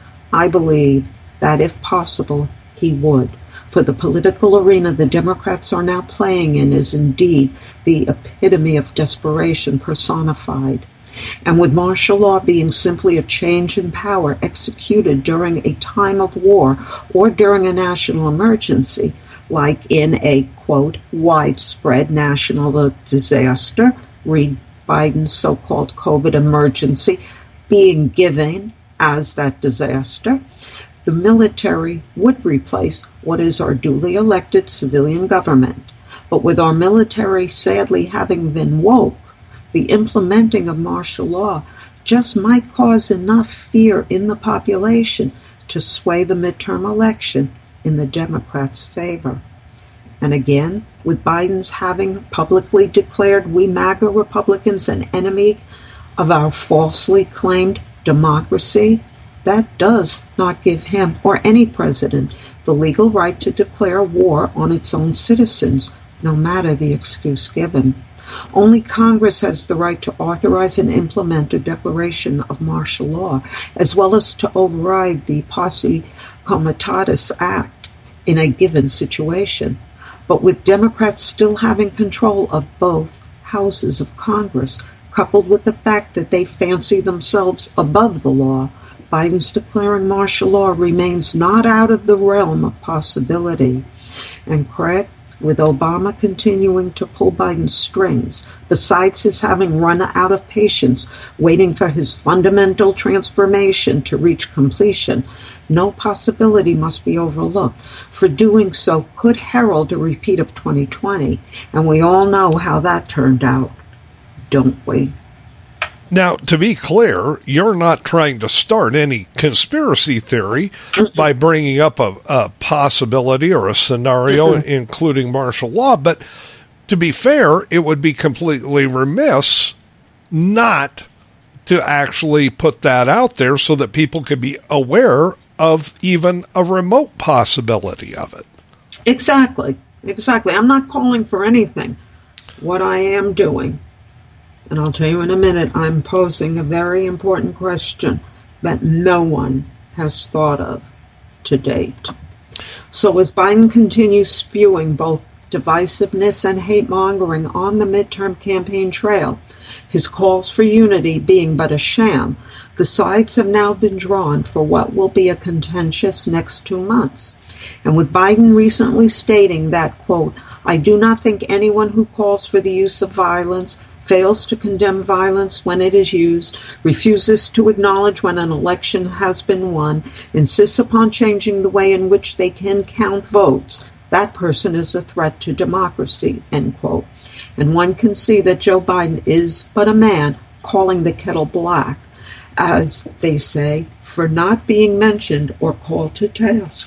I believe that, if possible, he would. For the political arena the Democrats are now playing in is indeed the epitome of desperation personified. And with martial law being simply a change in power executed during a time of war or during a national emergency, like in a, quote, widespread national disaster, read Biden's so-called COVID emergency, being given as that disaster, the military would replace what is our duly elected civilian government. But with our military sadly having been woke, the implementing of martial law just might cause enough fear in the population to sway the midterm election in the Democrats' favor. And again, with Biden's having publicly declared we MAGA Republicans an enemy of our falsely claimed democracy, that does not give him or any president the legal right to declare war on its own citizens, no matter the excuse given. Only Congress has the right to authorize and implement a declaration of martial law, as well as to override the Posse Comitatus Act in a given situation. But with Democrats still having control of both houses of Congress, coupled with the fact that they fancy themselves above the law, Biden's declaring martial law remains not out of the realm of possibility. And Craig, with Obama continuing to pull Biden's strings, besides his having run out of patience waiting for his fundamental transformation to reach completion, no possibility must be overlooked, for doing so could herald a repeat of 2020, and we all know how that turned out, don't we? Now, to be clear, you're not trying to start any conspiracy theory by bringing up a possibility or a scenario, including martial law. But to be fair, it would be completely remiss not to actually put that out there so that people could be aware of even a remote possibility of it. Exactly. I'm not calling for anything. What I am doing, and I'll tell you in a minute, I'm posing a very important question that no one has thought of to date. So as Biden continues spewing both divisiveness and hate-mongering on the midterm campaign trail, his calls for unity being but a sham, the sides have now been drawn for what will be a contentious next 2 months. And with Biden recently stating that, quote, I do not think anyone who calls for the use of violence, fails to condemn violence when it is used, refuses to acknowledge when an election has been won, insists upon changing the way in which they can count votes, that person is a threat to democracy, end quote. And one can see that Joe Biden is but a man calling the kettle black, as they say, for not being mentioned or called to task.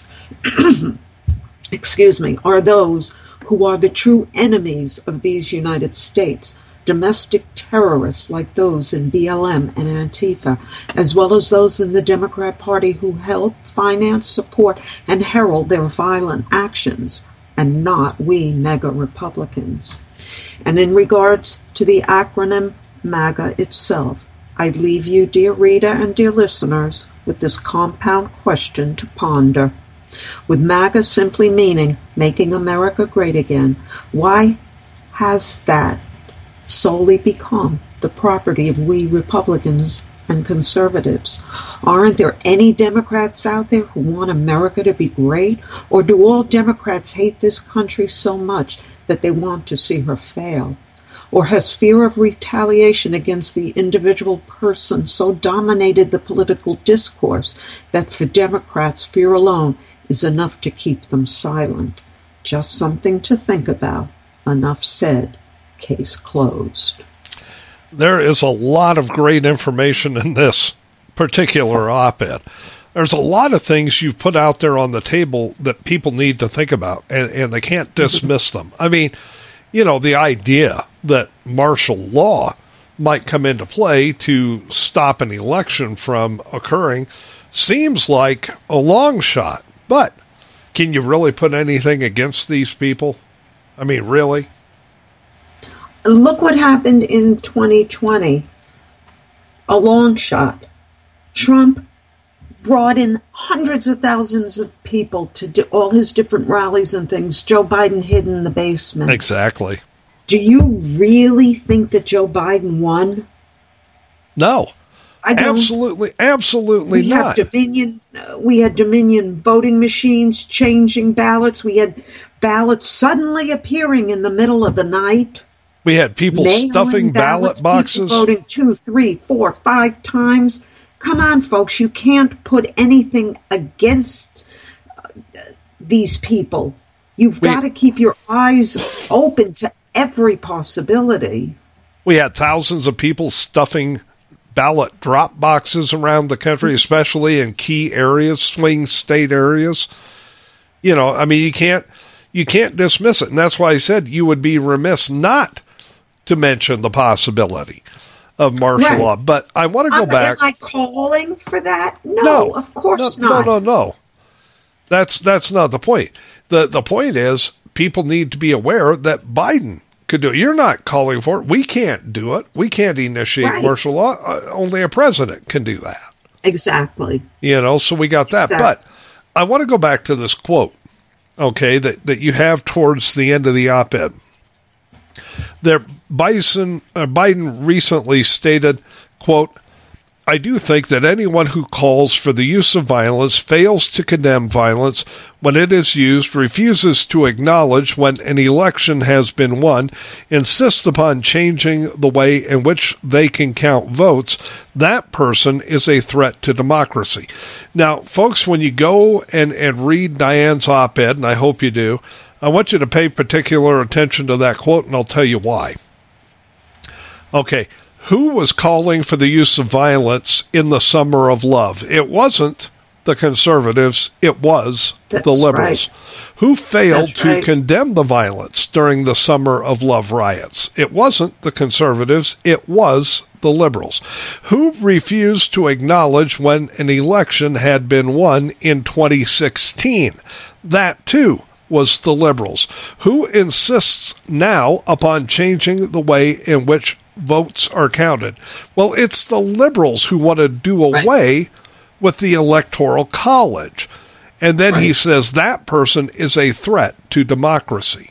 Are those who are the true enemies of these United States, domestic terrorists like those in BLM and Antifa, as well as those in the Democrat Party who help, finance, support, and herald their violent actions, and not we MAGA Republicans. And in regards to the acronym MAGA itself, I leave you, dear reader and dear listeners, with this compound question to ponder. With MAGA simply meaning making America great again, why has that solely become the property of we Republicans and conservatives? Aren't there any Democrats out there who want America to be great? Or do all Democrats hate this country so much that they want to see her fail? Or has fear of retaliation against the individual person so dominated the political discourse that for Democrats fear alone is enough to keep them silent? Just something to think about. Enough said. Case closed. There is a lot of great information in this particular op-ed. There's a lot of things you've put out there on the table that people need to think about, and they can't dismiss them. I mean, you know, the idea that martial law might come into play to stop an election from occurring seems like a long shot. But can you really put anything against these people? I mean, really? Look what happened in 2020. A long shot. Trump brought in hundreds of thousands of people to all his different rallies and things. Joe Biden hid in the basement. Exactly. Do you really think that Joe Biden won? No. I don't. Absolutely not. We had Dominion voting machines changing ballots. We had ballots suddenly appearing in the middle of the night. We had people stuffing ballot boxes. People voting 2, 3, 4, 5 times. Come on, folks. You can't put anything against these people. You've got to keep your eyes open to every possibility. We had thousands of people stuffing ballot drop boxes around the country, especially in key areas, swing state areas. You know, I mean, you can't dismiss it. And that's why I said you would be remiss not to mention the possibility of martial law. But I want to go back. Am I calling for that? No, of course not. No. That's not the point. The point is people need to be aware that Biden could do it. You're not calling for it. We can't do it. We can't initiate martial law. Only a president can do that. Exactly. You know, so we got that. Exactly. But I want to go back to this quote, okay, that you have towards the end of the op-ed. Biden recently stated, quote, I do think that anyone who calls for the use of violence, fails to condemn violence when it is used, refuses to acknowledge when an election has been won, insists upon changing the way in which they can count votes, that person is a threat to democracy. Now, folks, when you go and read Diane's op-ed, and I hope you do, I want you to pay particular attention to that quote, and I'll tell you why. Okay. Who was calling for the use of violence in the summer of love? It wasn't the conservatives. It was the liberals. Right. Who failed to condemn the violence during the summer of love riots? It wasn't the conservatives. It was the liberals. Who refused to acknowledge when an election had been won in 2016? That, too, was the liberals. Who insists now upon changing the way in which votes are counted? Well, it's the liberals who want to do away with the Electoral College. And then he says that person is a threat to democracy.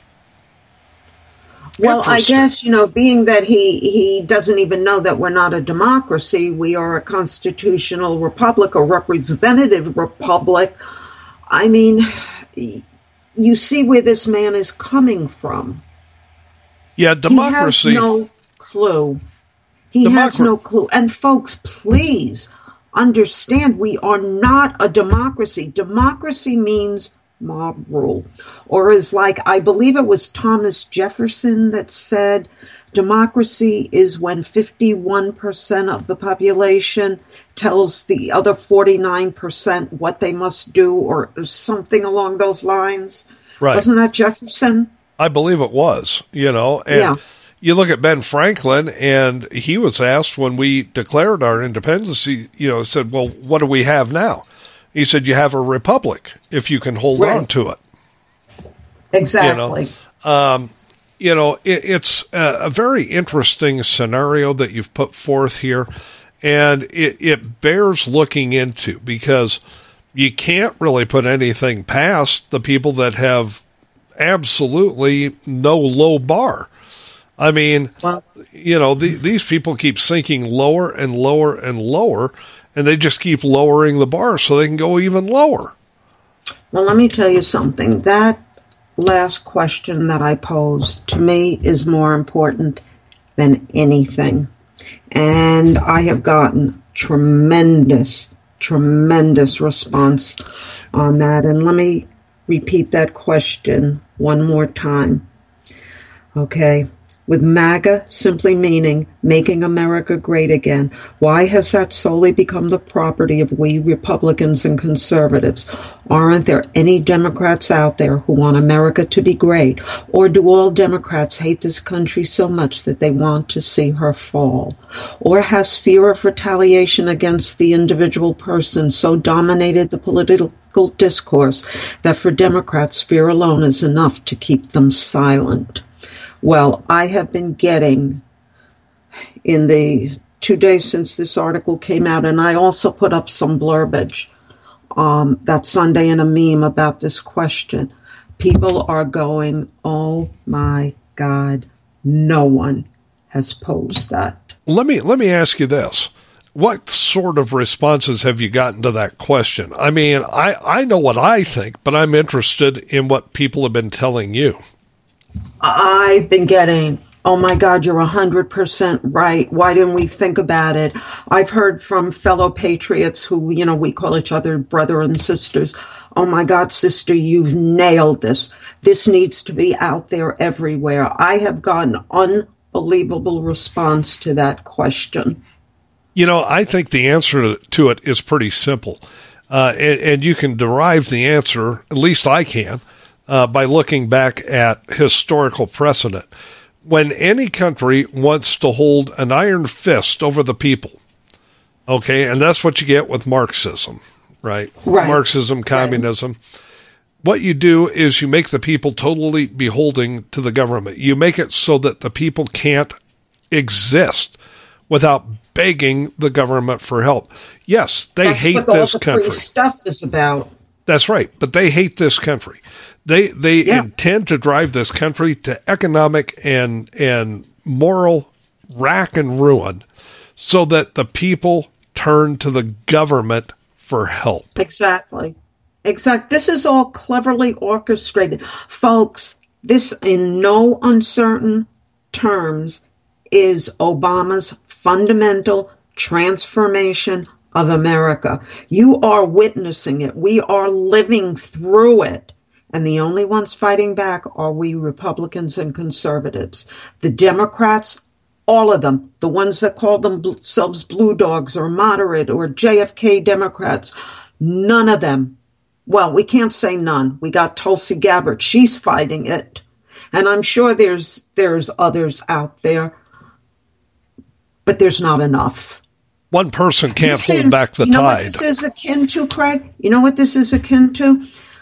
Well, I guess, being that he doesn't even know that we're not a democracy, we are a constitutional republic, a representative republic. I mean, you see where this man is coming from. Yeah, democracy. He has no clue. He has no clue. And folks, please understand, we are not a democracy. Democracy means mob rule. Or is like, I believe it was Thomas Jefferson that said, democracy is when 51% of the population tells the other 49% what they must do, or something along those lines. Right. Wasn't that Jefferson? I believe it was, and you look at Ben Franklin, and he was asked when we declared our independence, he, said, well, what do we have now? He said, you have a republic if you can hold on to it. Exactly. It's a very interesting scenario that you've put forth here, and it bears looking into, because you can't really put anything past the people that have absolutely no low bar. I mean, these people keep sinking lower and lower and lower, and they just keep lowering the bar so they can go even lower. Well, let me tell you something. That last question that I posed, to me, is more important than anything. And I have gotten tremendous response on that. And let me repeat that question one more time. Okay. with MAGA simply meaning making America great again. Why has that solely become the property of we Republicans and conservatives? Aren't there any Democrats out there who want America to be great? Or do all Democrats hate this country so much that they want to see her fall? Or has fear of retaliation against the individual person so dominated the political discourse that for Democrats, fear alone is enough to keep them silent? Well, I have been getting, in the 2 days since this article came out, and I also put up some blurbage that Sunday in a meme about this question. People are going, oh my God, no one has posed that. Let me ask you this. What sort of responses have you gotten to that question? I mean, I know what I think, but I'm interested in what people have been telling you. I've been getting, oh my God, you're 100% right. Why didn't we think about it? I've heard from fellow patriots who, we call each other brother and sisters. Oh my God, sister, you've nailed this. This needs to be out there everywhere. I have gotten unbelievable response to that question. I think the answer to it is pretty simple. And you can derive the answer, at least I can, by looking back at historical precedent. When any country wants to hold an iron fist over the people, okay, and that's what you get with Marxism, right? Marxism, communism. Right. What you do is you make the people totally beholden to the government. You make it so that the people can't exist without begging the government for help. Yes, they hate this country. That's what all the free stuff is about. That's right, but they hate this country. They intend to drive this country to economic and moral rack and ruin so that the people turn to the government for help. Exactly. This is all cleverly orchestrated. Folks, this in no uncertain terms is Obama's fundamental transformation of America. You are witnessing it. We are living through it. And the only ones fighting back are we Republicans and conservatives. The Democrats, all of them, the ones that call themselves blue dogs or moderate or JFK Democrats, none of them. Well, we can't say none. We got Tulsi Gabbard. She's fighting it. And I'm sure there's others out there, but there's not enough. One person can't hold back the tide. You know what this is akin to, Craig? You know what this is akin to?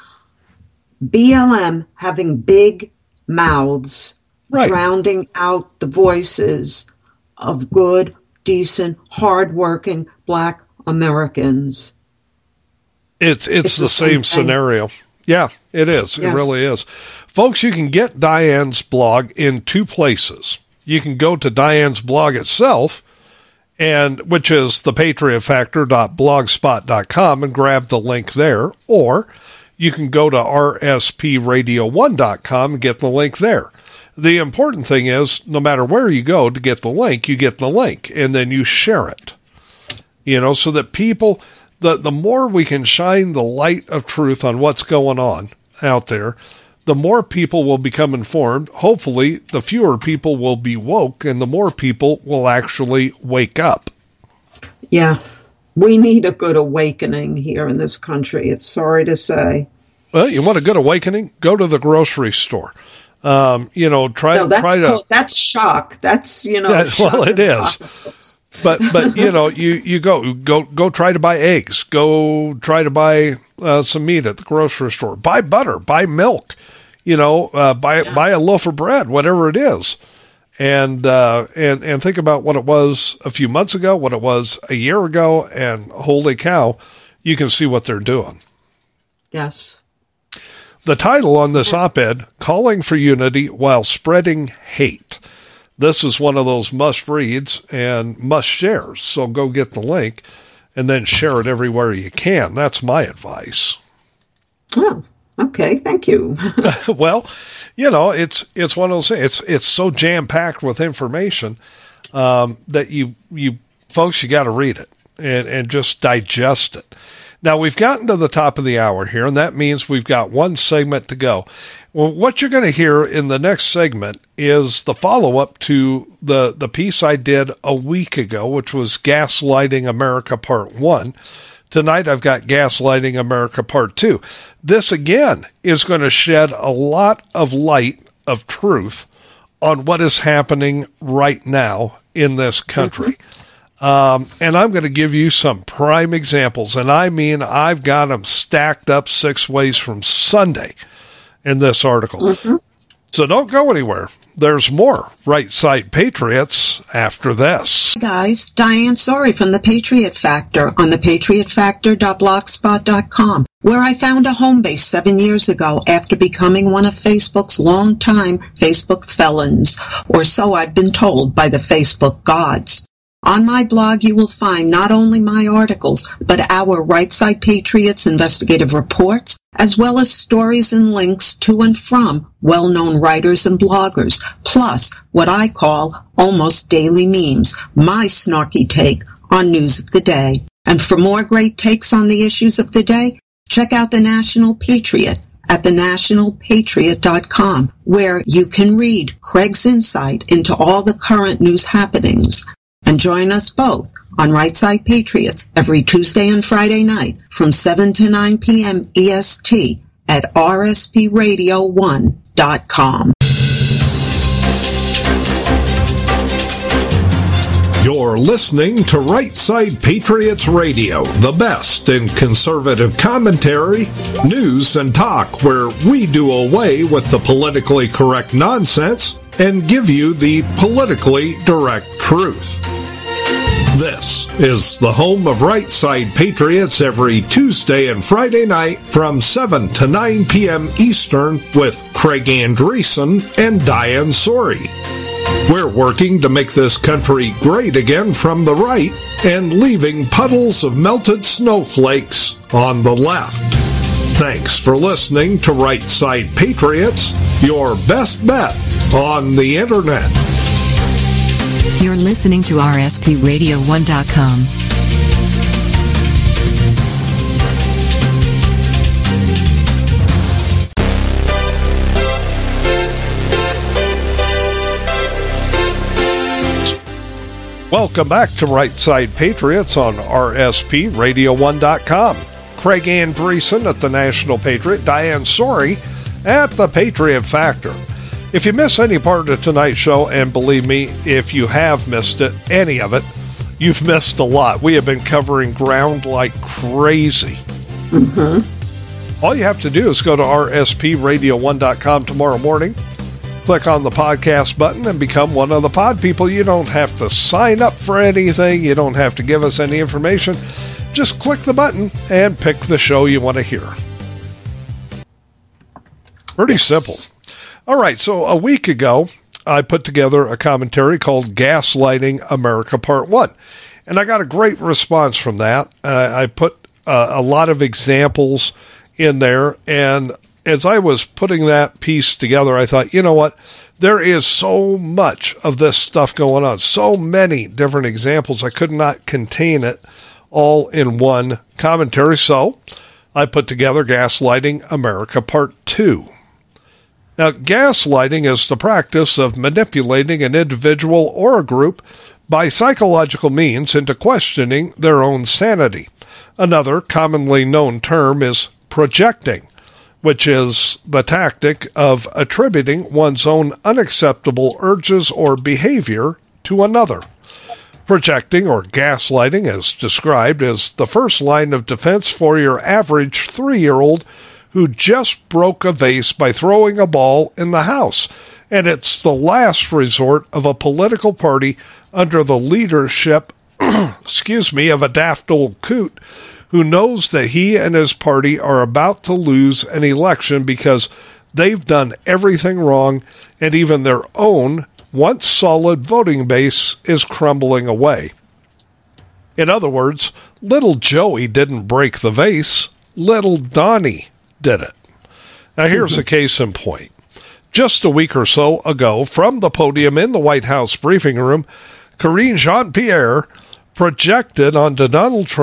BLM having big mouths, drowning out the voices of good, decent, hardworking Black Americans. It's the same scenario. Yeah, it is. Yes. It really is. Folks, you can get Diane's blog in 2 places. You can go to Diane's blog itself, which is thepatriotfactor.blogspot.com, and grab the link there, or you can go to rspradio1.com and get the link there. The important thing is, no matter where you go to get the link, you get the link, and then you share it. So that people, the more we can shine the light of truth on what's going on out there, the more people will become informed. Hopefully, the fewer people will be woke, and the more people will actually wake up. Yeah. We need a good awakening here in this country. It's sorry to say. Well, you want a good awakening? Go to the grocery store. That's shock. That's, well, it is. But you go try to buy eggs. Go try to buy some meat at the grocery store. Buy butter. Buy milk. Buy a loaf of bread, whatever it is. And think about what it was a few months ago, what it was a year ago, and holy cow, you can see what they're doing. Yes. The title on this op-ed, Calling for Unity While Spreading Hate. This is one of those must-reads and must-shares, so go get the link and then share it everywhere you can. That's my advice. Oh, okay, thank you. Well, it's one of those things. It's so jam-packed with information that you folks, you got to read it and just digest it. Now, we've gotten to the top of the hour here, and that means we've got one segment to go. Well, what you're going to hear in the next segment is the follow-up to the piece I did a week ago, which was Gaslighting America Part 1. Tonight, I've got Gaslighting America Part 2. This, again, is going to shed a lot of light of truth on what is happening right now in this country. And I'm going to give you some prime examples. And I mean, I've got them stacked up 6 ways from Sunday in this article. So don't go anywhere. There's more Right Side Patriots after this. Hey guys, Diane Sori from The Patriot Factor on thepatriotfactor.blogspot.com, where I found a home base 7 years ago after becoming one of Facebook's longtime Facebook felons, or so I've been told by the Facebook gods. On my blog, you will find not only my articles, but our Right Side Patriots investigative reports, as well as stories and links to and from well-known writers and bloggers, plus what I call almost daily memes, my snarky take on news of the day. And for more great takes on the issues of the day, check out The National Patriot at thenationalpatriot.com, where you can read Craig's insight into all the current news happenings. And join us both on Right Side Patriots every Tuesday and Friday night from 7 to 9 p.m. EST at rspradio1.com. You're listening to Right Side Patriots Radio, the best in conservative commentary, news, and talk, where we do away with the politically correct nonsense and give you the politically direct truth. This is the home of Right Side Patriots every Tuesday and Friday night from 7 to 9 p.m. Eastern with Craig Andreessen and Diane Sori. We're working to make this country great again from the right and leaving puddles of melted snowflakes on the left. Thanks for listening to Right Side Patriots, your best bet on the Internet. You're listening to RSPRadio1.com. Welcome back to Right Side Patriots on RSPRadio1.com. Craig Andreessen at the National Patriot, Diane Sori at the Patriot Factor. If you miss any part of tonight's show, and believe me, if you have missed it, any of it, you've missed a lot. We have been covering ground like crazy. All you have to do is go to RSPRadio1.com tomorrow morning, click on the podcast button, and become one of the pod people. You don't have to sign up for anything. You don't have to give us any information. Just click the button and pick the show you want to hear. Pretty simple. All right, so a week ago, I put together a commentary called Gaslighting America Part 1, and I got a great response from that. I put a lot of examples in there, and as I was putting that piece together, I thought, you know what, there is so much of this stuff going on, so many different examples, I could not contain it all in one commentary, so I put together Gaslighting America Part 2. Now, gaslighting is the practice of manipulating an individual or a group by psychological means into questioning their own sanity. Another commonly known term is projecting, which is the tactic of attributing one's own unacceptable urges or behavior to another. Projecting or gaslighting is described as the first line of defense for your average 3-year-old who just broke a vase by throwing a ball in the house. And it's the last resort of a political party under the leadership, of a daft old coot who knows that he and his party are about to lose an election because they've done everything wrong and even their own once solid voting base is crumbling away. In other words, little Joey didn't break the vase, little Donnie did it. Now here's a case in point. Just a week or so ago, from the podium in the White House briefing room, Karine Jean-Pierre projected onto Donald Trump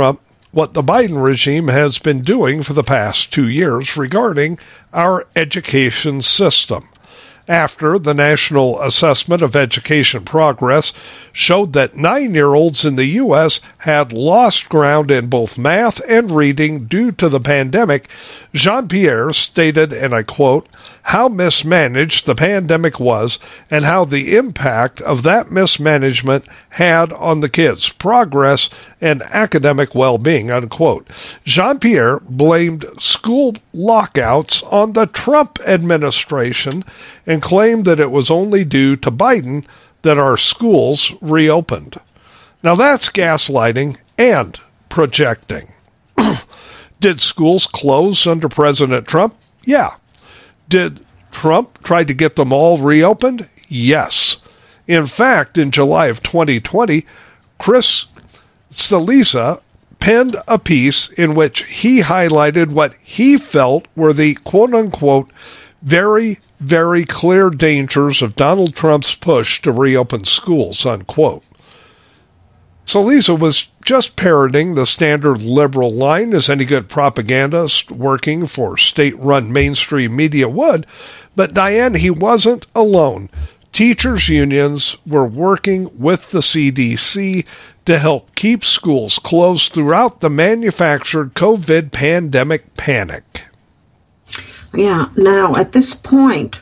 what the Biden regime has been doing for the past 2 years regarding our education system. After the National Assessment of Education Progress showed that 9-year-olds in the U.S. had lost ground in both math and reading due to the pandemic, Jean-Pierre stated, and I quote, how mismanaged the pandemic was and how the impact of that mismanagement had on the kids' progress and academic well-being, unquote. Jean-Pierre blamed school lockouts on the Trump administration and claimed that it was only due to Biden that our schools reopened. Now that's gaslighting and projecting. Did schools close under President Trump? Yeah. Did Trump try to get them all reopened? Yes. In fact, in July of 2020, Chris Cillizza penned a piece in which he highlighted what he felt were the quote-unquote very, very clear dangers of Donald Trump's push to reopen schools, unquote. Cillizza was just parroting the standard liberal line, as any good propagandist working for state-run mainstream media would, but Diane, he wasn't alone. Teachers' unions were working with the CDC to help keep schools closed throughout the manufactured COVID pandemic panic. Yeah, now at this point,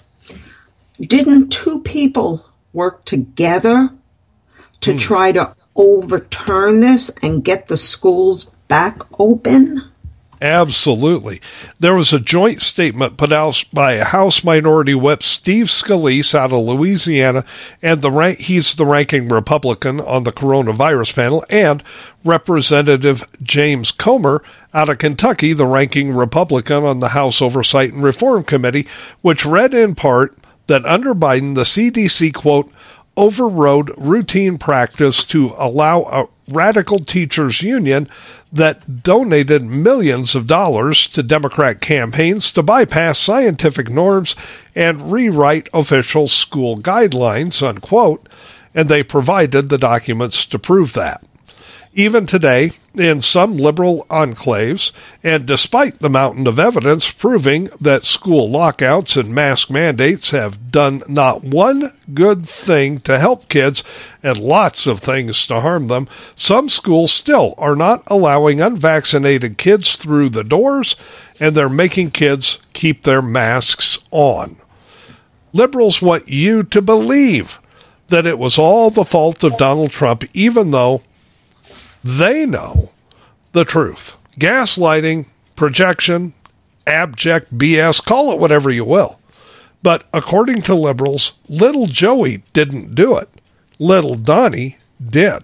didn't two people work together to try to overturn this and get the schools back open? Absolutely. There was a joint statement put out by House Minority Whip Steve Scalise out of Louisiana, and he's the ranking Republican on the coronavirus panel, and Representative James Comer out of Kentucky, the ranking Republican on the House Oversight and Reform Committee, which read in part that under Biden, the CDC, quote, overrode routine practice to allow a radical teachers union that donated millions of dollars to Democrat campaigns to bypass scientific norms and rewrite official school guidelines, unquote, and they provided the documents to prove that. Even today, in some liberal enclaves, and despite the mountain of evidence proving that school lockouts and mask mandates have done not one good thing to help kids and lots of things to harm them, some schools still are not allowing unvaccinated kids through the doors, and they're making kids keep their masks on. Liberals want you to believe that it was all the fault of Donald Trump, even though they know the truth. Gaslighting, projection, abject BS, call it whatever you will. But according to liberals, little Joey didn't do it. Little Donnie did.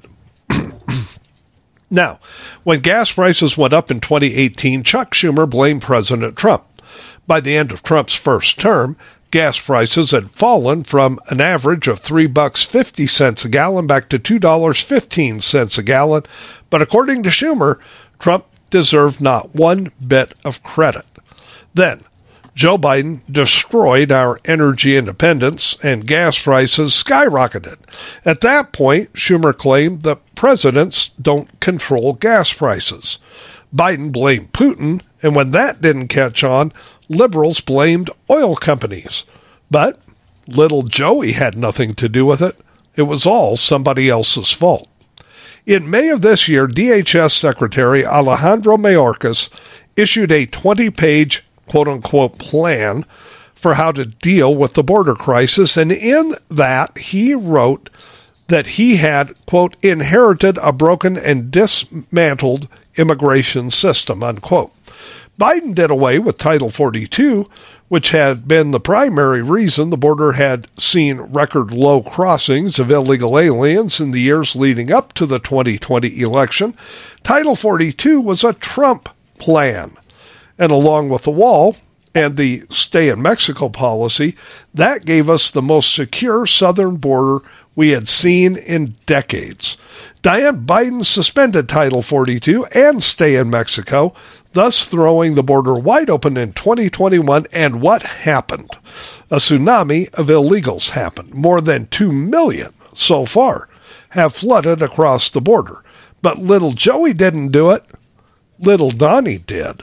Now, when gas prices went up in 2018, Chuck Schumer blamed President Trump. By the end of Trump's first term, gas prices had fallen from an average of $3.50 a gallon back to $2.15 a gallon. But according to Schumer, Trump deserved not one bit of credit. Then, Joe Biden destroyed our energy independence and gas prices skyrocketed. At that point, Schumer claimed that presidents don't control gas prices. Biden blamed Putin, and when that didn't catch on, liberals blamed oil companies. But little Joey had nothing to do with it. It was all somebody else's fault. In May of this year, DHS Secretary Alejandro Mayorkas issued a 20-page quote-unquote plan for how to deal with the border crisis, and in that he wrote that he had, quote, inherited a broken and dismantled immigration system, unquote. Biden did away with Title 42, which had been the primary reason the border had seen record low crossings of illegal aliens in the years leading up to the 2020 election. Title 42 was a Trump plan. And along with the wall and the stay in Mexico policy, that gave us the most secure southern border we had seen in decades. Diane Biden suspended Title 42 and stay in Mexico, thus throwing the border wide open in 2021. And what happened? A tsunami of illegals happened. More than 2 million so far have flooded across the border. But little Joey didn't do it. little Donnie did.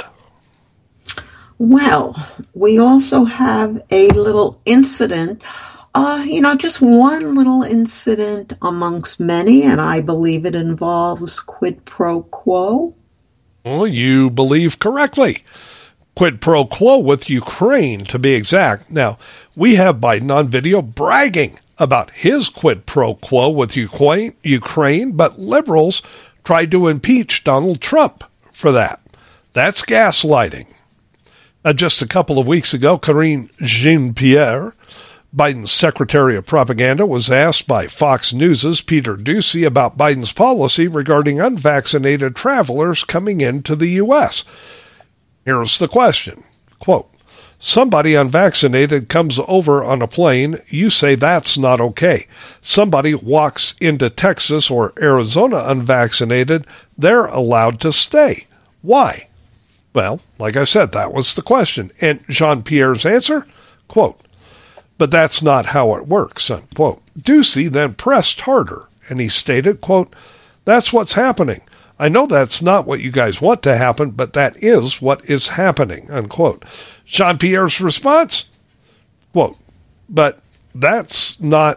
Well, we also have a little incident, just one little incident amongst many, and I believe it involves quid pro quo. Well, you believe correctly. Quid pro quo with Ukraine, to be exact. Now, we have Biden on video bragging about his quid pro quo with Ukraine, but liberals tried to impeach Donald Trump for that. That's gaslighting. Just a couple of weeks ago, Karine Jean-Pierre, Biden's Secretary of Propaganda, was asked by Fox News' Peter Doocy about Biden's policy regarding unvaccinated travelers coming into the U.S. Here's the question. Quote, somebody unvaccinated comes over on a plane, you say that's not okay. Somebody walks into Texas or Arizona unvaccinated, they're allowed to stay. Why? Well, like I said, that was the question. And Jean-Pierre's answer? Quote, but that's not how it works, unquote. Doocy then pressed harder, and he stated, quote, that's what's happening. I know that's not what you guys want to happen, but that is what is happening, unquote. Jean-Pierre's response? Quote, but it's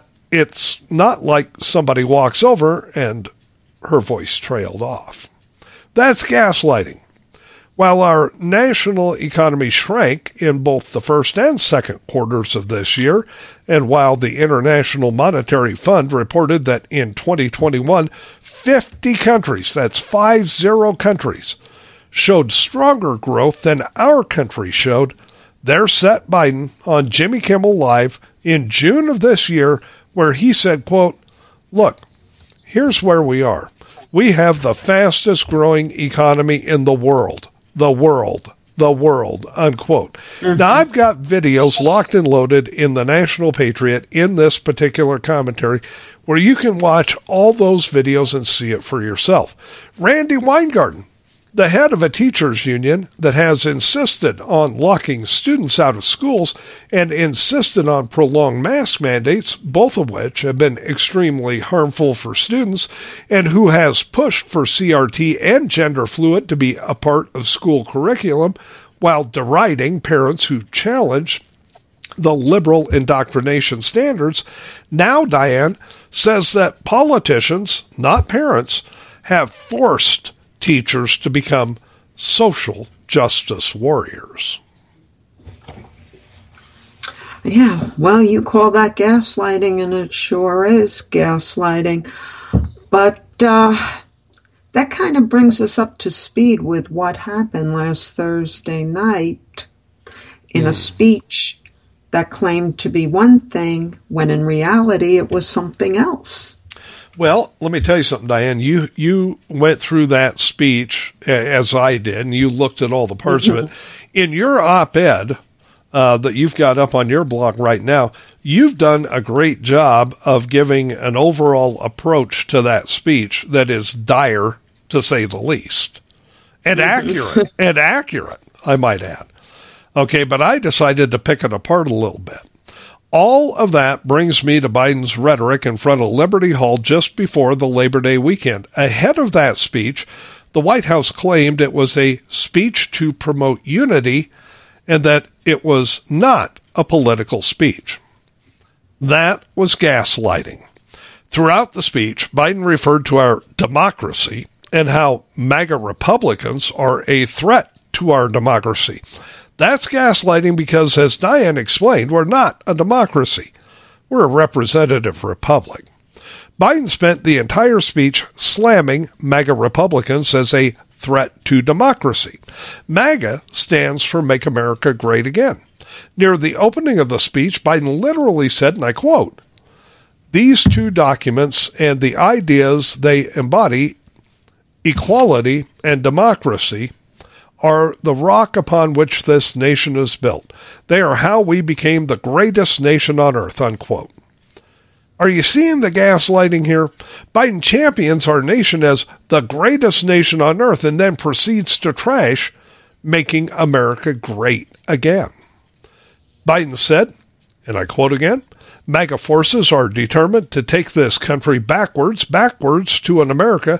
not like somebody walks over and her voice trailed off. That's gaslighting. While our national economy shrank in both the first and second quarters of this year, and while the International Monetary Fund reported that in 2021, 50 countries, that's 50 countries, showed stronger growth than our country showed, there sat Biden on Jimmy Kimmel Live in June of this year where he said, quote, look, here's where we are. We have the fastest growing economy in the world, unquote. Mm-hmm. Now, I've got videos locked and loaded in the National Patriot in this particular commentary where you can watch all those videos and see it for yourself. Randy Weingarten, the head of a teachers union that has insisted on locking students out of schools and insisted on prolonged mask mandates, both of which have been extremely harmful for students, and who has pushed for CRT and gender fluid to be a part of school curriculum while deriding parents who challenge the liberal indoctrination standards, now Diane says that politicians, not parents, have forced teachers to become social justice warriors. Yeah, well, you call that gaslighting, and it sure is gaslighting. But that kind of brings us up to speed with what happened last Thursday night in a speech that claimed to be one thing when in reality it was something else. Well, let me tell you something, Diane. You went through that speech as I did, and you looked at all the parts of it. In your op-ed that you've got up on your blog right now, you've done a great job of giving an overall approach to that speech that is dire, to say the least, and accurate, I might add. Okay, but I decided to pick it apart a little bit. All of that brings me to Biden's rhetoric in front of Liberty Hall just before the Labor Day weekend. Ahead of that speech, the White House claimed it was a speech to promote unity and that it was not a political speech. That was gaslighting. Throughout the speech, Biden referred to our democracy and how MAGA Republicans are a threat to our democracy. That's gaslighting because, as Diane explained, we're not a democracy. We're a representative republic. Biden spent the entire speech slamming MAGA Republicans as a threat to democracy. MAGA stands for Make America Great Again. Near the opening of the speech, Biden literally said, and I quote, these two documents and the ideas they embody, equality and democracy, are the rock upon which this nation is built. They are how we became the greatest nation on earth, unquote. Are you seeing the gaslighting here? Biden champions our nation as the greatest nation on earth and then proceeds to trash making America great again. Biden said, and I quote again, MAGA forces are determined to take this country backwards to an America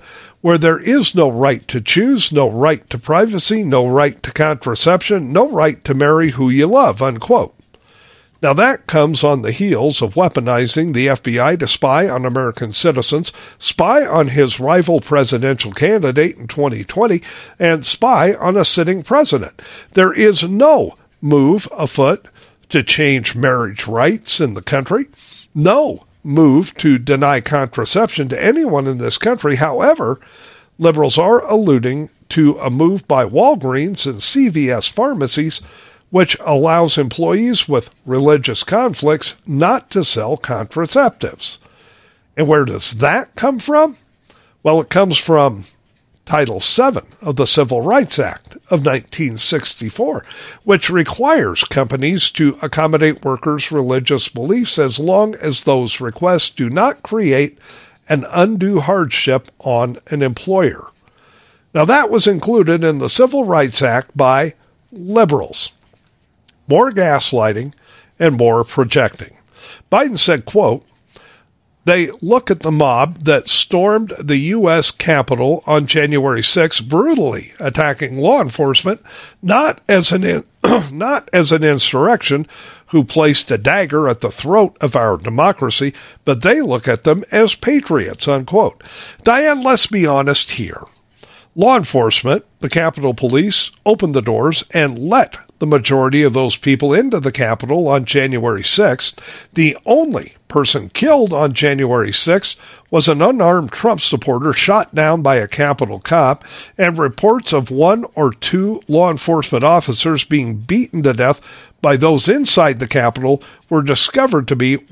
where there is no right to choose, no right to privacy, no right to contraception, no right to marry who you love, unquote. Now that comes on the heels of weaponizing the FBI to spy on American citizens, spy on his rival presidential candidate in 2020, and spy on a sitting president. There is no move afoot to change marriage rights in the country, no move to deny contraception to anyone in this country. However, liberals are alluding to a move by Walgreens and CVS pharmacies which allows employees with religious conflicts not to sell contraceptives. And where does that come from? Well, it comes from Title VII of the Civil Rights Act of 1964, which requires companies to accommodate workers' religious beliefs as long as those requests do not create an undue hardship on an employer. Now, that was included in the Civil Rights Act by liberals. More gaslighting and more projecting. Biden said, quote, they look at the mob that stormed the U.S. Capitol on January 6, brutally attacking law enforcement, not as an insurrection who placed a dagger at the throat of our democracy, but they look at them as patriots, unquote. Diane, let's be honest here. Law enforcement, the Capitol Police, opened the doors and let the majority of those people into the Capitol on January 6th. The only person killed on January 6th was an unarmed Trump supporter shot down by a Capitol cop, and reports of one or two law enforcement officers being beaten to death by those inside the Capitol were discovered to be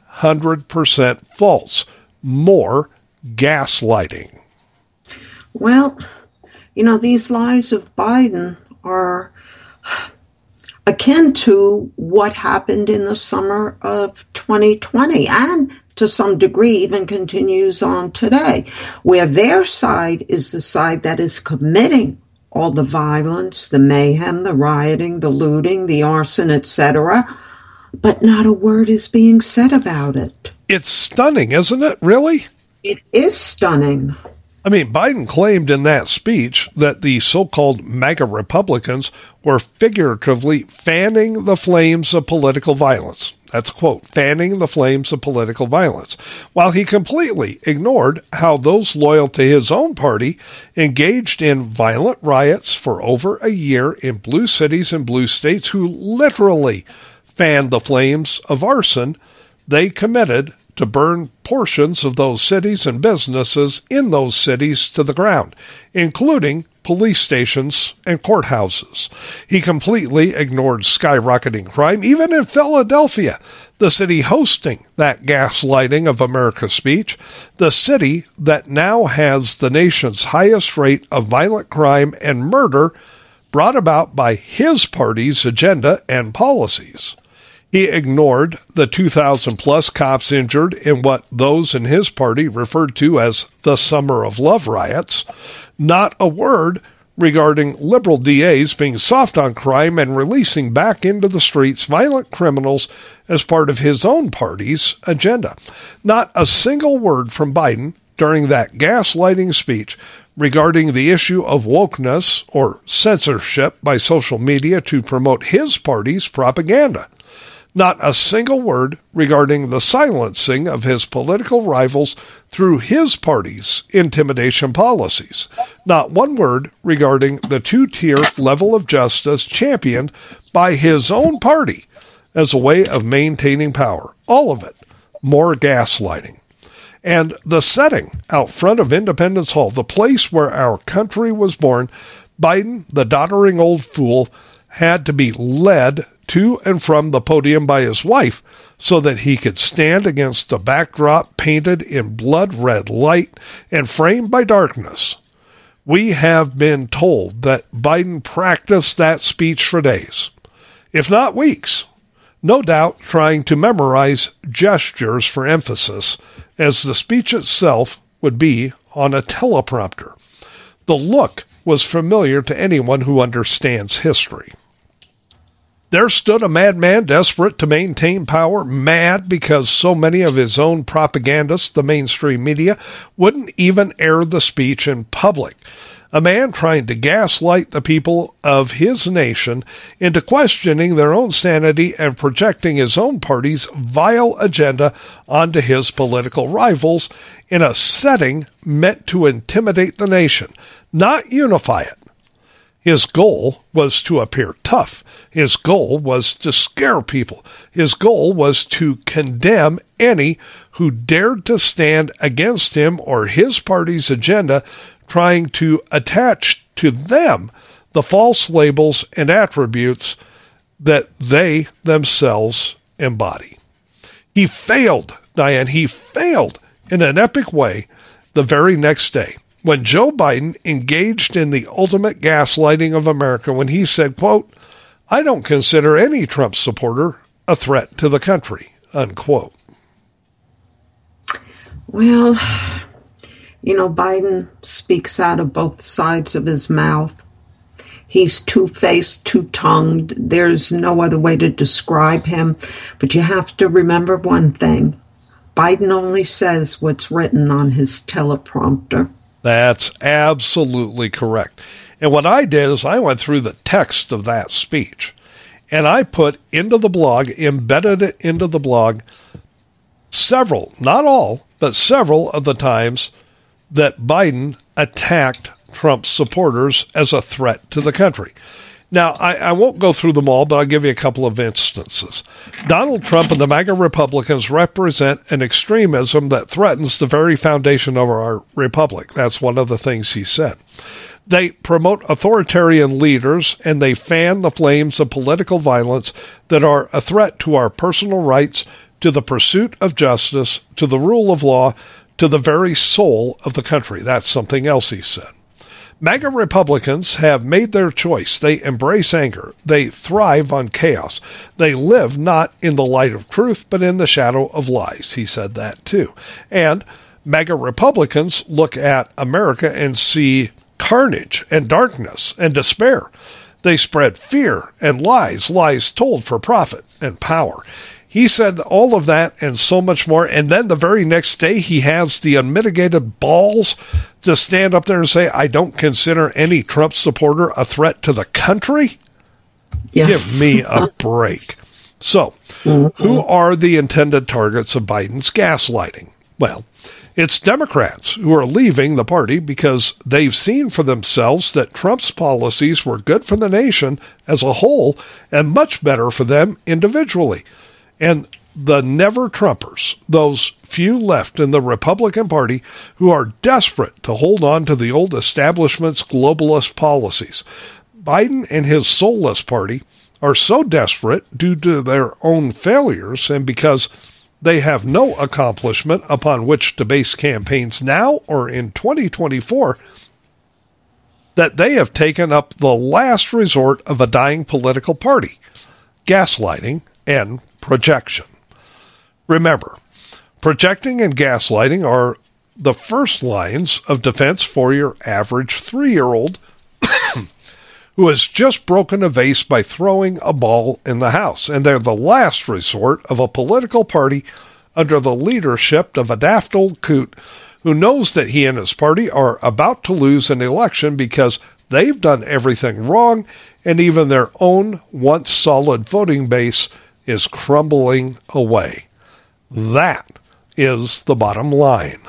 100% false. More gaslighting. Well, these lies of Biden are akin to what happened in the summer of 2020 and to some degree even continues on today, where their side is the side that is committing all the violence, the mayhem, the rioting, the looting, the arson, etc., but not a word is being said about it. It's stunning, isn't it, really? It is stunning. I mean, Biden claimed in that speech that the so-called MAGA Republicans were figuratively fanning the flames of political violence. That's a quote, fanning the flames of political violence, while he completely ignored how those loyal to his own party engaged in violent riots for over a year in blue cities and blue states, who literally fanned the flames of arson they committed to burn portions of those cities and businesses in those cities to the ground, including police stations and courthouses. He completely ignored skyrocketing crime, even in Philadelphia, the city hosting that gaslighting of America speech, the city that now has the nation's highest rate of violent crime and murder brought about by his party's agenda and policies. He ignored the 2,000-plus cops injured in what those in his party referred to as the Summer of Love riots. Not a word regarding liberal DAs being soft on crime and releasing back into the streets violent criminals as part of his own party's agenda. Not a single word from Biden during that gaslighting speech regarding the issue of wokeness or censorship by social media to promote his party's propaganda. Not a single word regarding the silencing of his political rivals through his party's intimidation policies. Not one word regarding the two-tier level of justice championed by his own party as a way of maintaining power. All of it. More gaslighting. And the setting out front of Independence Hall, the place where our country was born, Biden, the doddering old fool, had to be led to and from the podium by his wife so that he could stand against a backdrop painted in blood-red light and framed by darkness. We have been told that Biden practiced that speech for days, if not weeks, no doubt trying to memorize gestures for emphasis, as the speech itself would be on a teleprompter. The look was familiar to anyone who understands history. There stood a madman desperate to maintain power, mad because so many of his own propagandists, the mainstream media, wouldn't even air the speech in public. A man trying to gaslight the people of his nation into questioning their own sanity and projecting his own party's vile agenda onto his political rivals in a setting meant to intimidate the nation, not unify it. His goal was to appear tough. His goal was to scare people. His goal was to condemn any who dared to stand against him or his party's agenda, trying to attach to them the false labels and attributes that they themselves embody. He failed, Diane. He failed in an epic way the very next day when Joe Biden engaged in the ultimate gaslighting of America when he said, quote, "I don't consider any Trump supporter a threat to the country," unquote. Well, Biden speaks out of both sides of his mouth. He's two-faced, two-tongued. There's no other way to describe him. But you have to remember one thing. Biden only says what's written on his teleprompter. That's absolutely correct. And what I did is I went through the text of that speech, and I put into the blog, embedded it into the blog, several, not all, but several of the times that Biden attacked Trump's supporters as a threat to the country. Now, I won't go through them all, but I'll give you a couple of instances. Donald Trump and the MAGA Republicans represent an extremism that threatens the very foundation of our republic. That's one of the things he said. They promote authoritarian leaders, and they fan the flames of political violence that are a threat to our personal rights, to the pursuit of justice, to the rule of law, to the very soul of the country. That's something else he said. MAGA Republicans have made their choice. They embrace anger. They thrive on chaos. They live not in the light of truth, but in the shadow of lies. He said that too. And MAGA Republicans look at America and see carnage and darkness and despair. They spread fear and lies told for profit and power. He said all of that and so much more, and then the very next day he has the unmitigated balls to stand up there and say, "I don't consider any Trump supporter a threat to the country"? Yeah. Give me a break. So, who are the intended targets of Biden's gaslighting? Well, it's Democrats who are leaving the party because they've seen for themselves that Trump's policies were good for the nation as a whole and much better for them individually. And the never-Trumpers, those few left in the Republican Party who are desperate to hold on to the old establishment's globalist policies. Biden and his soulless party are so desperate due to their own failures and because they have no accomplishment upon which to base campaigns now or in 2024 that they have taken up the last resort of a dying political party, gaslighting and projection. Remember, projecting and gaslighting are the first lines of defense for your average 3-year-old who has just broken a vase by throwing a ball in the house, and they're the last resort of a political party under the leadership of a daft old coot who knows that he and his party are about to lose an election because they've done everything wrong, and even their own once solid voting base is crumbling away. That is the bottom line.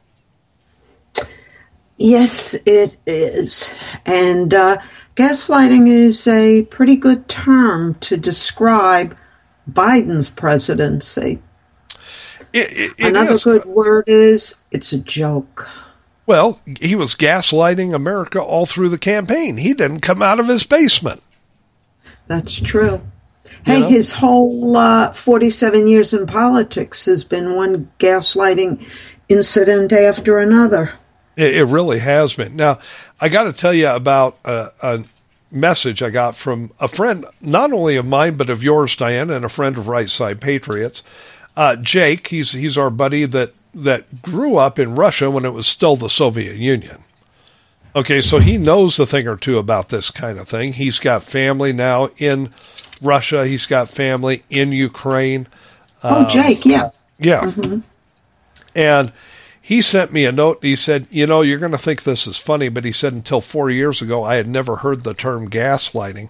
Yes, it is. And gaslighting is a pretty good term to describe Biden's presidency. Another good word is it's a joke. Well, he was gaslighting America all through the campaign. He didn't come out of his basement. That's true. Hey, his whole 47 years in politics has been one gaslighting incident after another. It really has been. Now, I got to tell you about a message I got from a friend, not only of mine, but of yours, Diane, and a friend of Right Side Patriots. Jake, he's our buddy that grew up in Russia when it was still the Soviet Union. Okay, so he knows a thing or two about this kind of thing. He's got family now in Russia. He's got family in Ukraine. Jake, yeah. Yeah. Mm-hmm. And he sent me a note. He said, you know, you're going to think this is funny, but he said until 4 years ago, I had never heard the term gaslighting.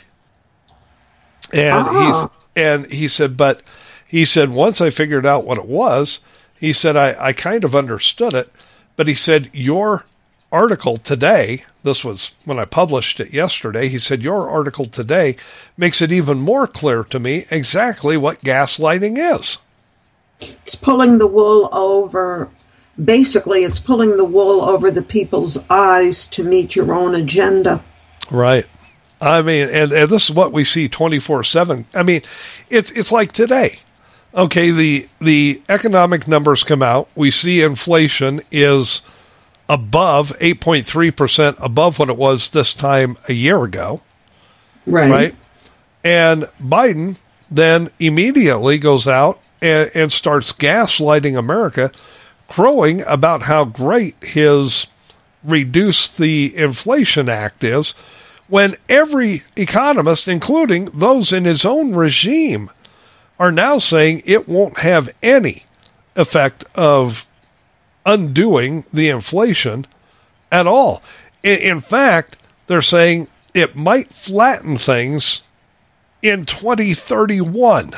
And he said, once I figured out what it was, he said, I kind of understood it. But he said, your article today, this was when I published it yesterday, he said, your article today makes it even more clear to me exactly what gaslighting is. It's pulling the wool over, basically it's pulling the wool over the people's eyes to meet your own agenda. Right. I mean, and this is what we see 24/7. I mean, it's like today. Okay, the economic numbers come out. We see inflation is above 8.3% above what it was this time a year ago. Right. And Biden then immediately goes out and starts gaslighting America, crowing about how great his Reduce the Inflation Act is, when every economist, including those in his own regime, are now saying it won't have any effect of undoing the inflation at all. In fact, they're saying it might flatten things in 2031.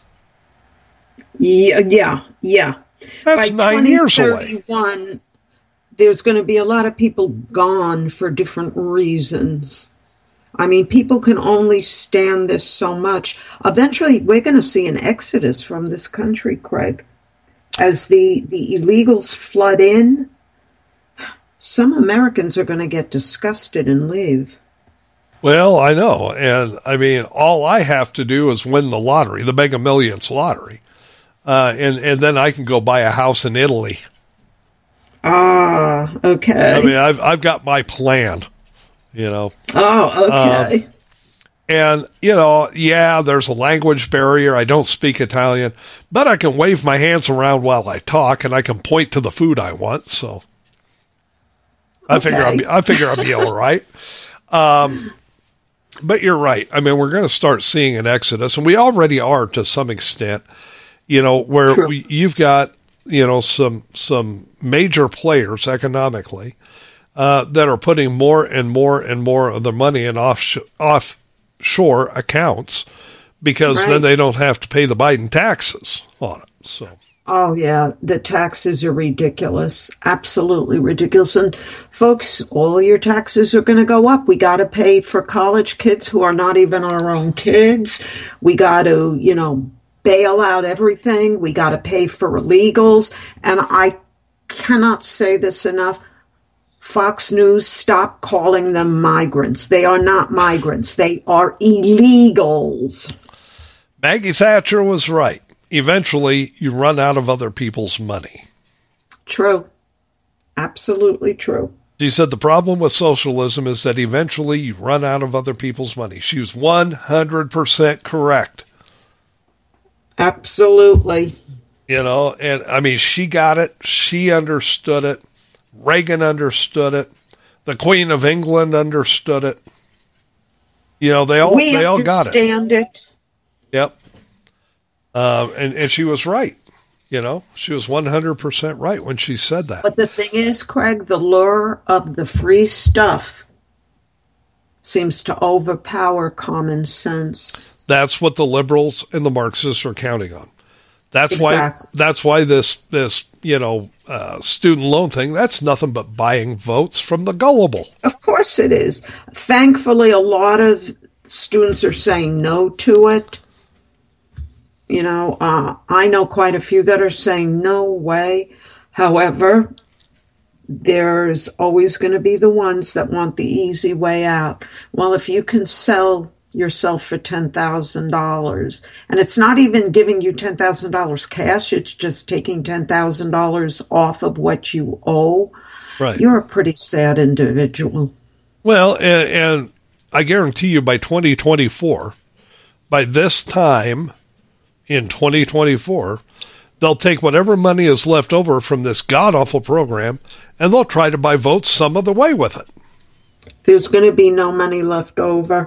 Yeah. That's By 9 years away. 2031, there's going to be a lot of people gone for different reasons. I mean, people can only stand this so much. Eventually, we're going to see an exodus from this country, Craig. As the illegals flood in, some Americans are going to get disgusted and leave. Well, I know. And, I mean, all I have to do is win the lottery, the Mega Millions lottery. And then I can go buy a house in Italy. Ah, okay. I mean, I've got my plan, you know. Oh, okay. And, you know, yeah, there's a language barrier. I don't speak Italian, but I can wave my hands around while I talk, and I can point to the food I want. So I figure I'll be all right. But you're right. I mean, we're going to start seeing an exodus, and we already are to some extent, you know, where you've got, you know, some major players economically that are putting more and more and more of their money in offshore accounts, because then they don't have to pay the Biden taxes on it. So. Oh, yeah, the taxes are ridiculous, absolutely ridiculous. And folks, all your taxes are going to go up. We got to pay for college kids who are not even our own kids. We got to, you know, bail out everything. We got to pay for illegals. And I cannot say this enough. Fox News, stop calling them migrants. They are not migrants. They are illegals. Maggie Thatcher was right. Eventually, you run out of other people's money. True. Absolutely true. She said the problem with socialism is that eventually you run out of other people's money. She was 100% correct. Absolutely. You know, and I mean, she got it. She understood it. Reagan understood it. The Queen of England understood it. You know, they all got it. We understand it. Yep. And she was right. You know, she was 100% right when she said that. But the thing is, Craig, the lure of the free stuff seems to overpower common sense. That's what the liberals and the Marxists are counting on. That's Exactly. why this you know, student loan thing, that's nothing but buying votes from the gullible. Of course it is. Thankfully, a lot of students are saying no to it. You know, I know quite a few that are saying no way. However, there's always going to be the ones that want the easy way out. Well, if you can sell yourself for $10,000, and it's not even giving you $10,000 cash, it's just taking $10,000 off of what you owe, right? You're a pretty sad individual. Well, and I guarantee you by 2024, by this time in 2024, they'll take whatever money is left over from this god-awful program, and they'll try to buy votes some other way with it. There's going to be no money left over.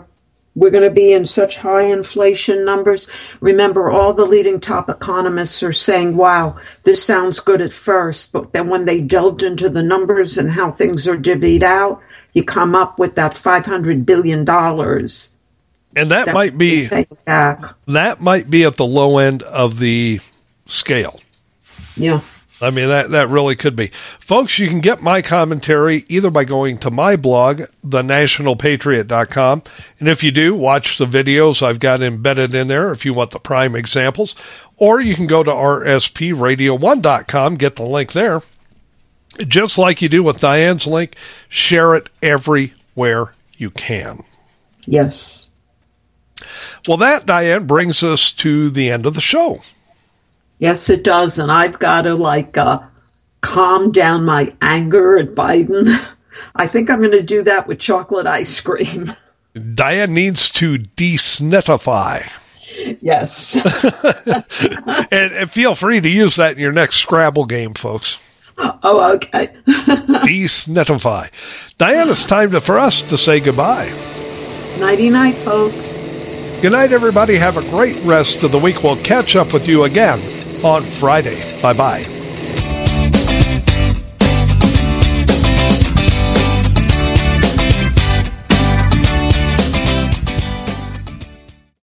we're going to be in such high inflation numbers. Remember, all the leading top economists are saying, wow, this sounds good at first, but then when they delved into the numbers and how things are divvied out, you come up with that $500 billion. And that might be at the low end of the scale. Yeah. I mean, that really could be. Folks, you can get my commentary either by going to my blog, thenationalpatriot.com, and if you do, watch the videos I've got embedded in there if you want the prime examples, or you can go to rspradio1.com, get the link there. Just like you do with Diane's link, share it everywhere you can. Yes. Well, that, Diane, brings us to the end of the show. Yes, it does, and I've got to, calm down my anger at Biden. I think I'm going to do that with chocolate ice cream. Diane needs to desnitify. Yes. and feel free to use that in your next Scrabble game, folks. Oh, okay. Desnitify. Diane, it's time for us to say goodbye. Nighty-night, folks. Good night, everybody. Have a great rest of the week. We'll catch up with you again on Friday. Bye-bye.